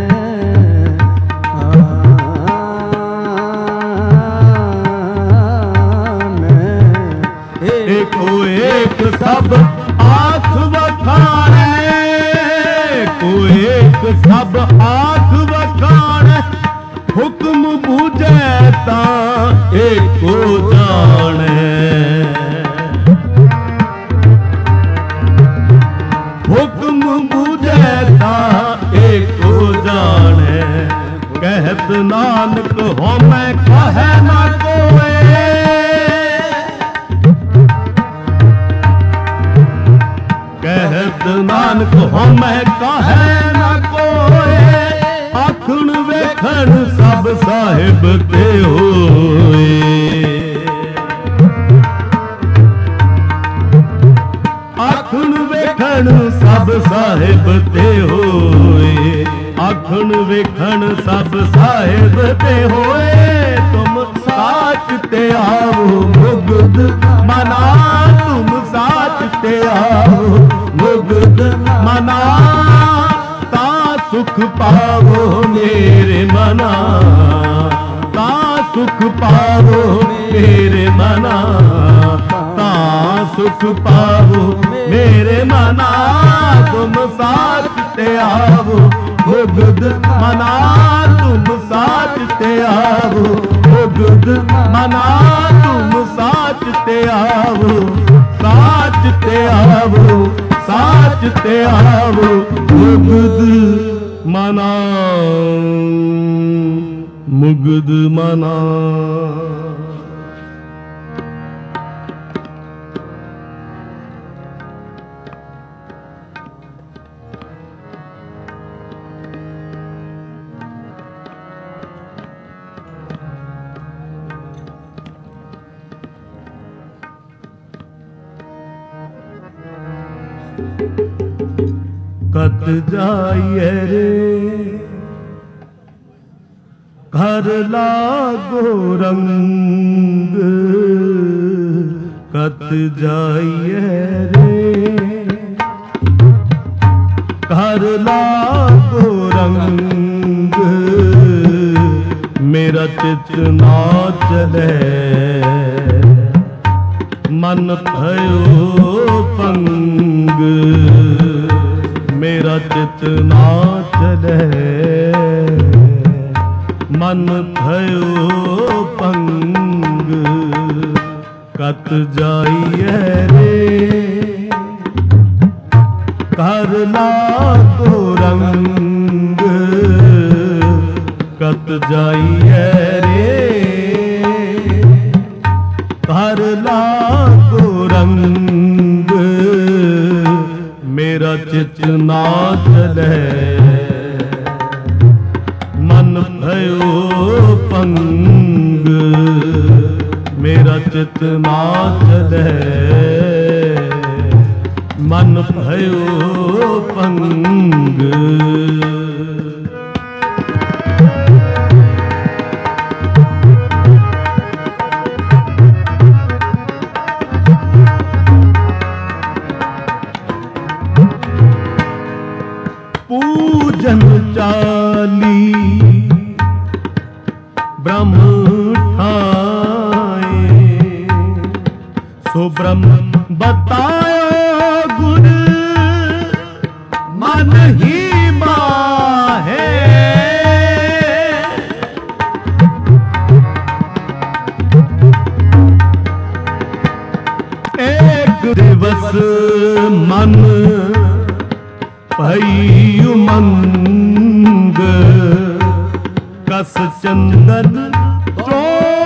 S1: ਏਕੋ ਏਕ ਸਭ ਆਖ ਵਖਾਣੈ, ਏਕੋ ਏਕ ਸਭ ਆਖ ਵਖਾਣੈ, ਹੁਕਮ ਬੂਝੈ ਤਾਂ ਏਕੋ ਜਾਣੈ। ਹੁਕਮ ਬੂਝੈ ਤਾਂ ਏਕੋ ਜਾਣੈ, ਕਹਿਤ ਨਾਨਕ ਹਉਮੈ ਕਹੈ ਨਾ ਕੋਇ। ਕਹਿਤ ਨਾਨਕ ਹਉਮੈ ਕਹੈ ਨਾ ਕੋਇ, ਆਖਣ ਵੇਖਣ ਸਭ ਸਾਹਿਬ ਤੇ ਹੋਏ। ਆਖਣ ਵੇਖਣ ਸਭ ਸਾਹਿਬ ਤੇ ਹੋਏ, ਆਖਣ ਵੇਖਣ ਸਭ ਸਾਹਿਬ ਤੇ ਹੋਏ, ਤੁਮ ਸਾਚ ਤੇ ਆਵੋ ਮੁਗਧ ਮਨਾ, ਤੁਮ ਸਾਚ ਤੇ ਆਵੋ ਮੁਗਧ ਮਨਾ। ਤਾਂ ਸੁਖ ਪਾਵੋ ਮੇਰੇ ਮਨਾ, ਤਾਂ ਸੁਖ ਪਾਵੋ ਮੇਰੇ ਮਨਾ, ਤਾਂ ਸੁਖ ਪਾਵੋ ਮੇਰੇ ਮਨਾ, ਤੁਮ ਸਾਚ ਤੇ ਆਵੋ ਮੁਗਧ ਮਨਾ, ਤੁਮ ਸਾਚ ਤੇ ਆਵੋ ਮੁਗਧ ਮਨਾ, ਤੁਮ ਸਾਚ ਤੇ ਆਵੋ, ਸਾਚ ਤੇ ਆਵੋ, ਸਾਚ ਤੇ ਆਵੋ ਮੁਗਧ ਮਨਾ, ਮੁਗਧ ਮਨਾ। कत जाइए रे घर लागो रंग, कत जाइए रे घर लागो रंग, मेरा चित ना चले मन भयो पंग, मेरा चित ना चले कत जाइए रे कर लागो रंग कत जाइए रे कर लागो रंग मेरा चित ना चले मन भयो पंग मेरा चित ना चले मन भयो पंग पूजन चाली ब्रह्म ठाए सो ब्रह्म बतायो गुर मन ही माहे एक दिवस मन भई उमंग कस चंदन चो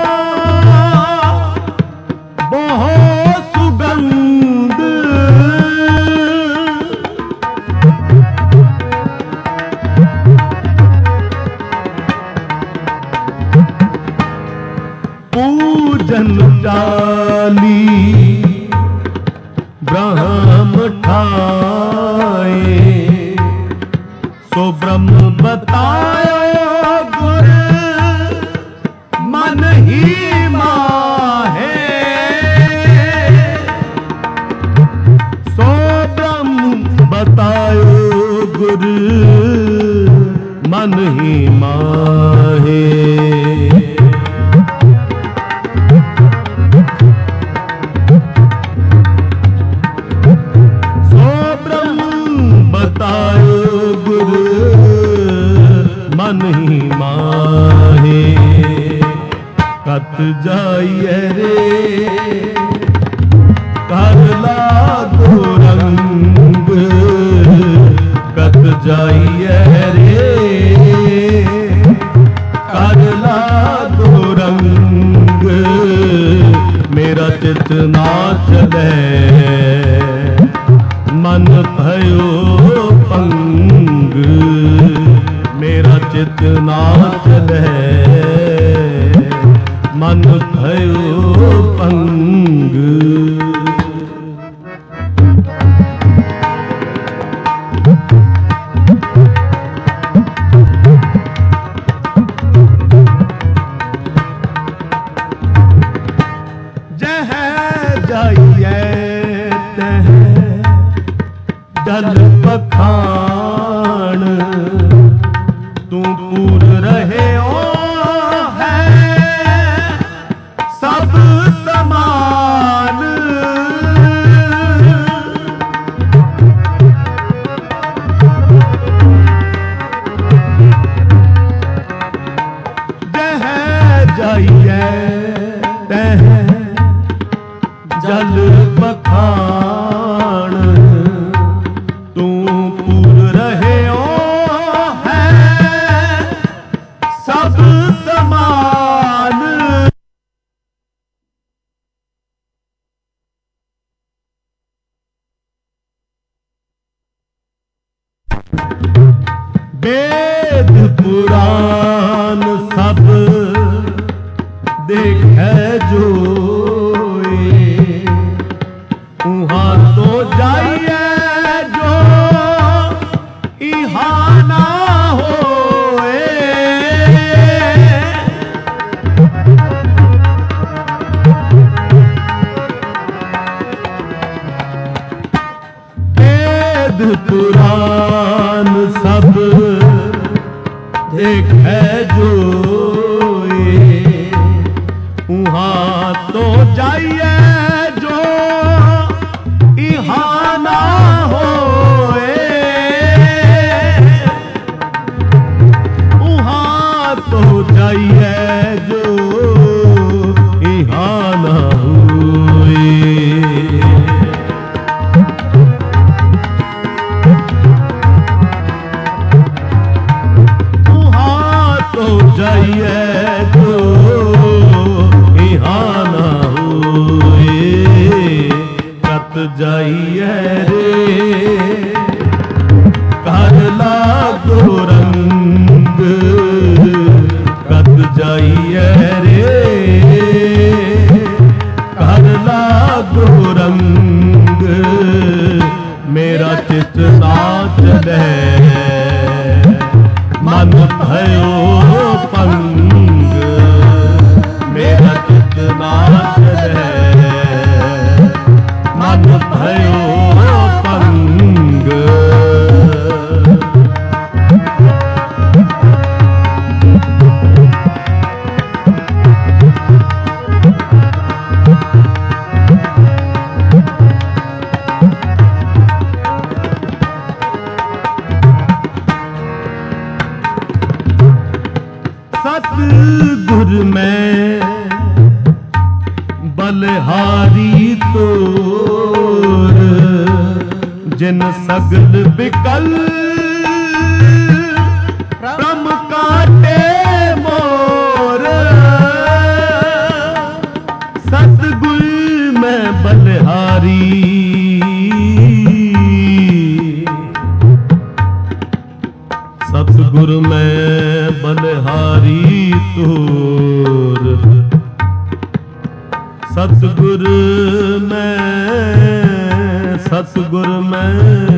S1: बहुत सुगंध पूजन चाली ब्रह्म ठाए सो ब्रह्म बतायो गुर मन ही माहे सो ब्रह्म बतायो गुर मन ही माहे मन ही माहे कत जाइए रे कर लागो रंग कत जाइए रे कर लागो रंग मेरा चित ना चले मन भयो पंग मेरा चित ना चले मन भयो पंग जह जाइए तह जल पखान तू पूर रहे ओ है सब समान जह जाइए तह जल पखान तू पूर रहे ओ सब समान वेद पुराण सब देखे जो वहां तो जाइए जो इहा ना होए वेद पुराण सब देखे जो वहां तो जाइए जो इहा ना होए वहां तो जाइए जो इहा ना होए जाइए तो यहाँ ना होए, कत जाइए रे कर लागो रंग, कत जाइए रे कर लागो रंग, मेरा चित ना चले मन भयो पंग, मेरा चित ना चले मन भयो पंग। सतगुर में बलिहारी तोर, जिन सगल बिकल ब्रह्म काटे मोर, सतगुर में बलिहारी, सतगुर में बलिहारी तोर, सतगुर में सतगुर में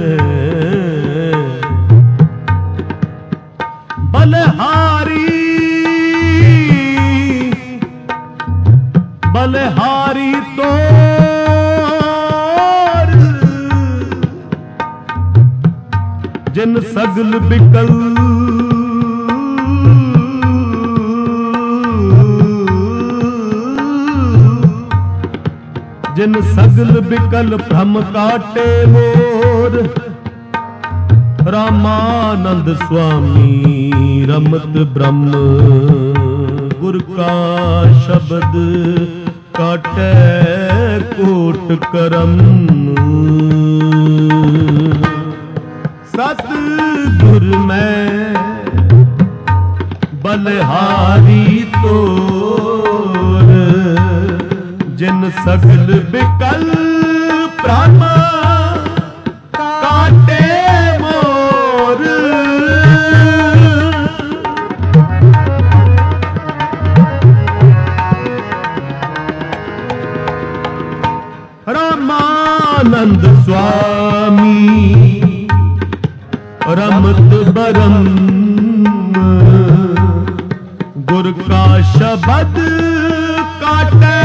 S1: बलिहारी, बलिहारी तोर, जिन सगल बिकल जिन सगल बिकल भ्रम काटे मोर, रामानंद स्वामी रमत ब्रह्म, गुर का शब्द काटे कोट करम। सतगुर में बलिहारी तोर, जिन सगल बिकल प्राण काटे मोर, रामानंद स्वामी रमत ब्रह्म, गुर का शब्द काटे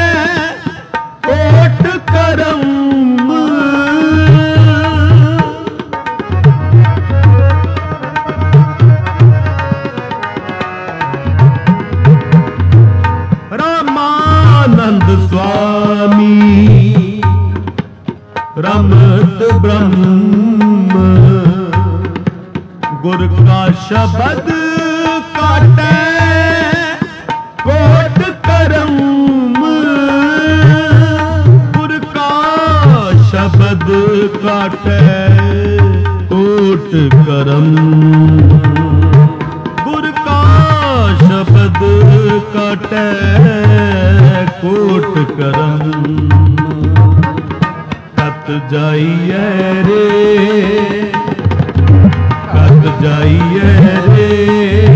S1: कोट करम। रामानंद स्वामी रमत ब्रह्म, गुर का शब्द काटे कोट करम, गुर का शब्द काटे कोट करम, गुर का शब्द काटे कोट करम। कत जाइए रे कत जाइए रे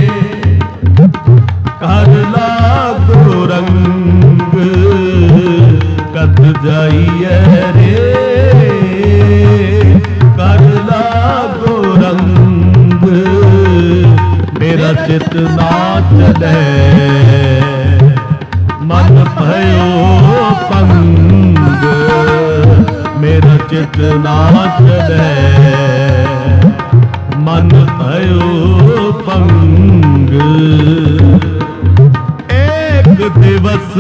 S1: कर लागो रंग, कत जाइए रे कर लागो रंग, मेरा चित ना चले मन भयो पंग, मेरा चित ना चले मन भयो पंग। एक दिवस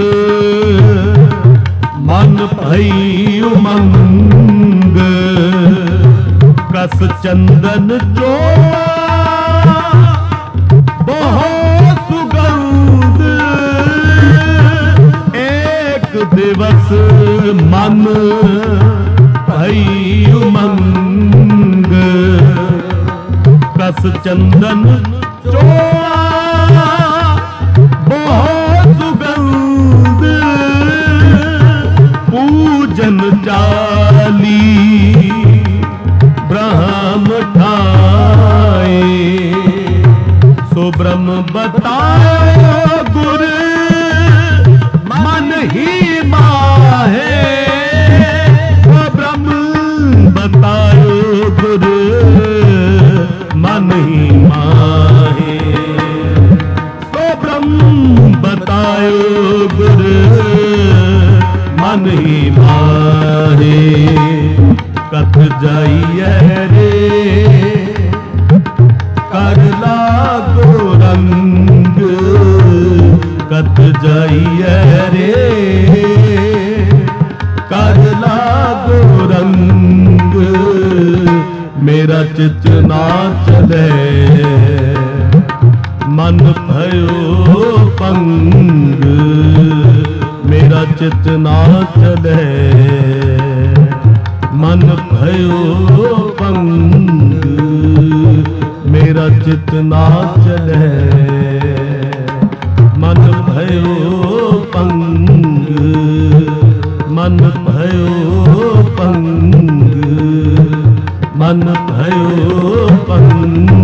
S1: मन भई उमंग, कस चंदन चोआ बहुत सुगंध, एक दिवस मन भई उमंग, कस चंदन चोआ बहुत सुगंध पूजन चाली ब्रह्म ठाए सो ब्रह्म बताए गुर मन ही माहे वो ब्रह्म बताए गुर मन ही माहे सो ब्रह्म बताए गुर मन ही माहे कथ जाइए रे कर लागो रंग कथ जाइए रे कर लागो रंग मेरा चित ना चले मन भयो पंग मेरा चित ना चले मन भयो पंग मेरा चित ना चले मन भयो पंग मन भयो पंग मन भयो पंग।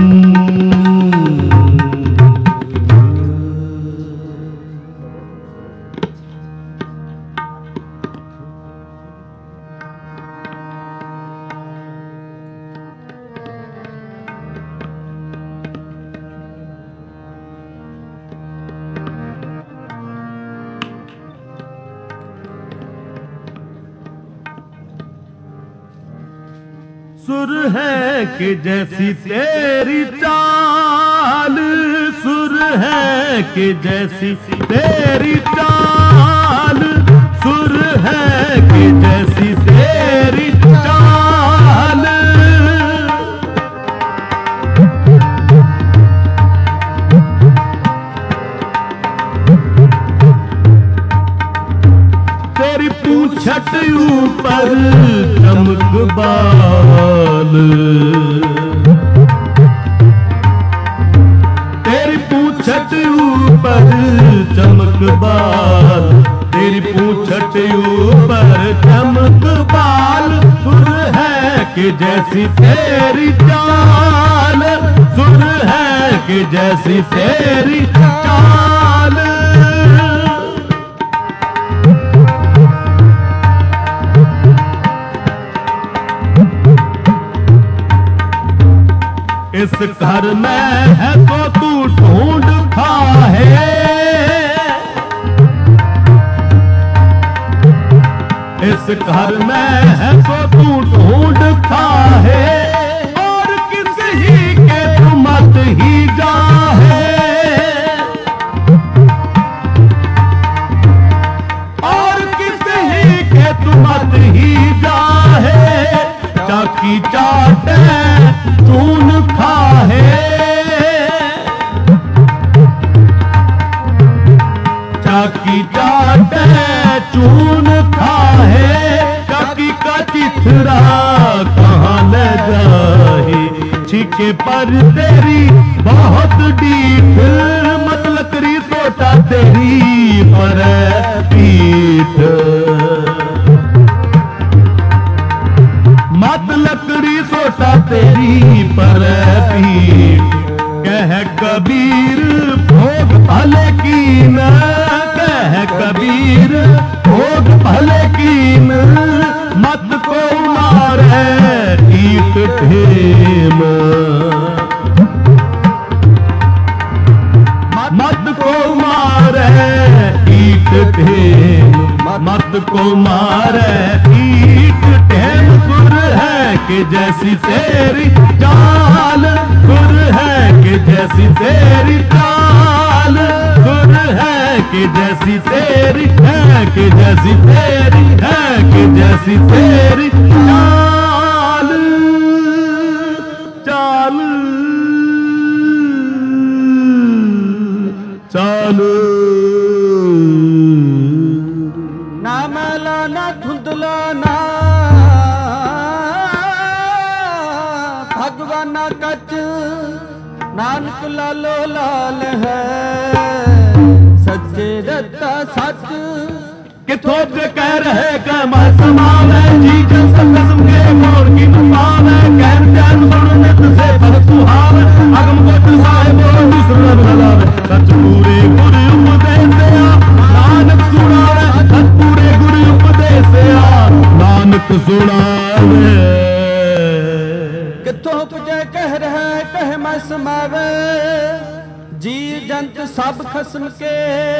S1: सुर है कि जैसी तेरी चाल सुर है कि जैसी तेरी चाल सुर है कि जैसी तेरी चाल तेरी पूंछट ऊपर चमक बाल तेरी पूंछट ऊपर चमक बाल तेरी पूंछट ऊपर चमक बाल सुर है कि जैसी तेरी चाल सुर है कि जैसी तेरी चाल इस घर में है तो तू ढूंढ खाए इस घर में है तो तू ढूंढ खाए और किसी के तू मत ही जाए और किसी के तू मत ही जाए चाकी चाटे चून खाए चाकी चाटे चून खाए चाकी का चिथरा कहाँ ले जाए छिके पर तेरी बहुत डीठ मत लकड़ी सोटा तेरी पर पीठ मत लकड़ी सोटा तेरी पर पीठ कह कबीर भोग भले की न कह कबीर भोग भले की न मत को मारे ईट ढेम मत को मारे ईट ढेम मत को मारे ईट ढेम सुर है कि जैसी तेरी चाल सुर है कि जैसी तेरी चाल सुर है कि जैसी तेरी है कि जैसी तेरी है कि जैसी तेरी चाल चाल चाल
S2: ना मैला ना धुंधला ना भगवान कच नानक लालो लाल है सच्चे रता सच
S1: किथों ते कह रहे कह मैं समावे जी जस कसम के मोड़ की मपावे कहन ध्यान सुन नित से भगत सुहावे अगम गोच साहिब दूसरा भलावे सच पूरे गुरु उपदेसिया नानक सुनावे सच पूरे गुरु उपदेसिया नानक सुनावे
S2: किथों पुजे कह रहे कह मैं समावे जी जंत सब खसम के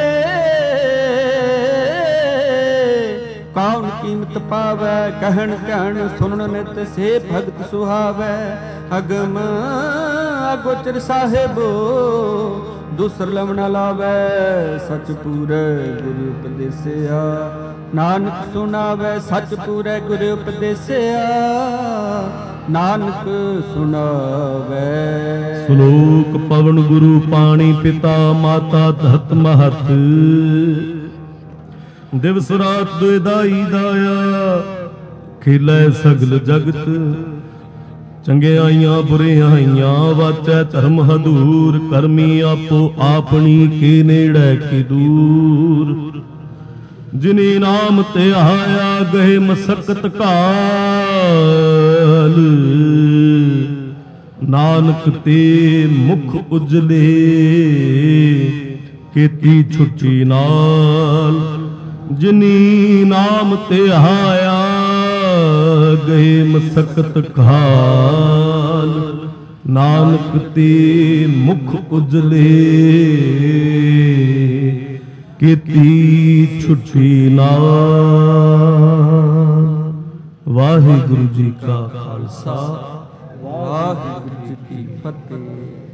S2: कौन कीमत पावै कहन कहन सुनन नित से भगत सुहावै अगम अगोचर साहिबो दूसर लम न लावै सच पूरे गुरु उपदेसिया नानक सुनावै सच पूरे गुरु उपदेसिया नानक सुनावै
S1: श्लोक पवन गुरु पाणी पिता माता धत महत दिवस रात दुਇਦਾਈ ਦਾਇਆ ਖੇਲੇ ਸਗਲ ਜਗਤ ਚੰਗਿਆਈਆਂ ਬੁਰਿਆਈਆਂ ਵਾਚੈ ਧਰਮ ਹਦੂਰ ਕਰਮੀ ਆਪੋ ਆਪਣੀ ਕੇ ਨੇੜੇ ਕੀ ਦੂਰ ਜਿਨੇ ਨਾਮ ਤੇ ਆਇਆ ਗਏ ਮਸਕਤ ਕਾਲ ਨਾਨਕ ਤੇ ਮੁਖ ਉਜਲੇ ਕੀਤੀ ਛੁੱਟੀ ਨਾਲ ਜਿਨੀ ਨਾਮ ਤੇ ਆਇਆ ਗਏ ਮਸਕਤ ਕਾਲ ਨਾਨਕ ਤੇ ਮੁਖ ਉਜਲੇ ਕੀਤੀ ਛੁੱਟੀ ਨਾਲ। ਵਾਹਿਗੁਰੂ ਜੀ ਕਾ ਖਾਲਸਾ
S2: ਵਾਹਿਗੁਰੂ ਜੀ ਕੀ ਫਤਿਹ।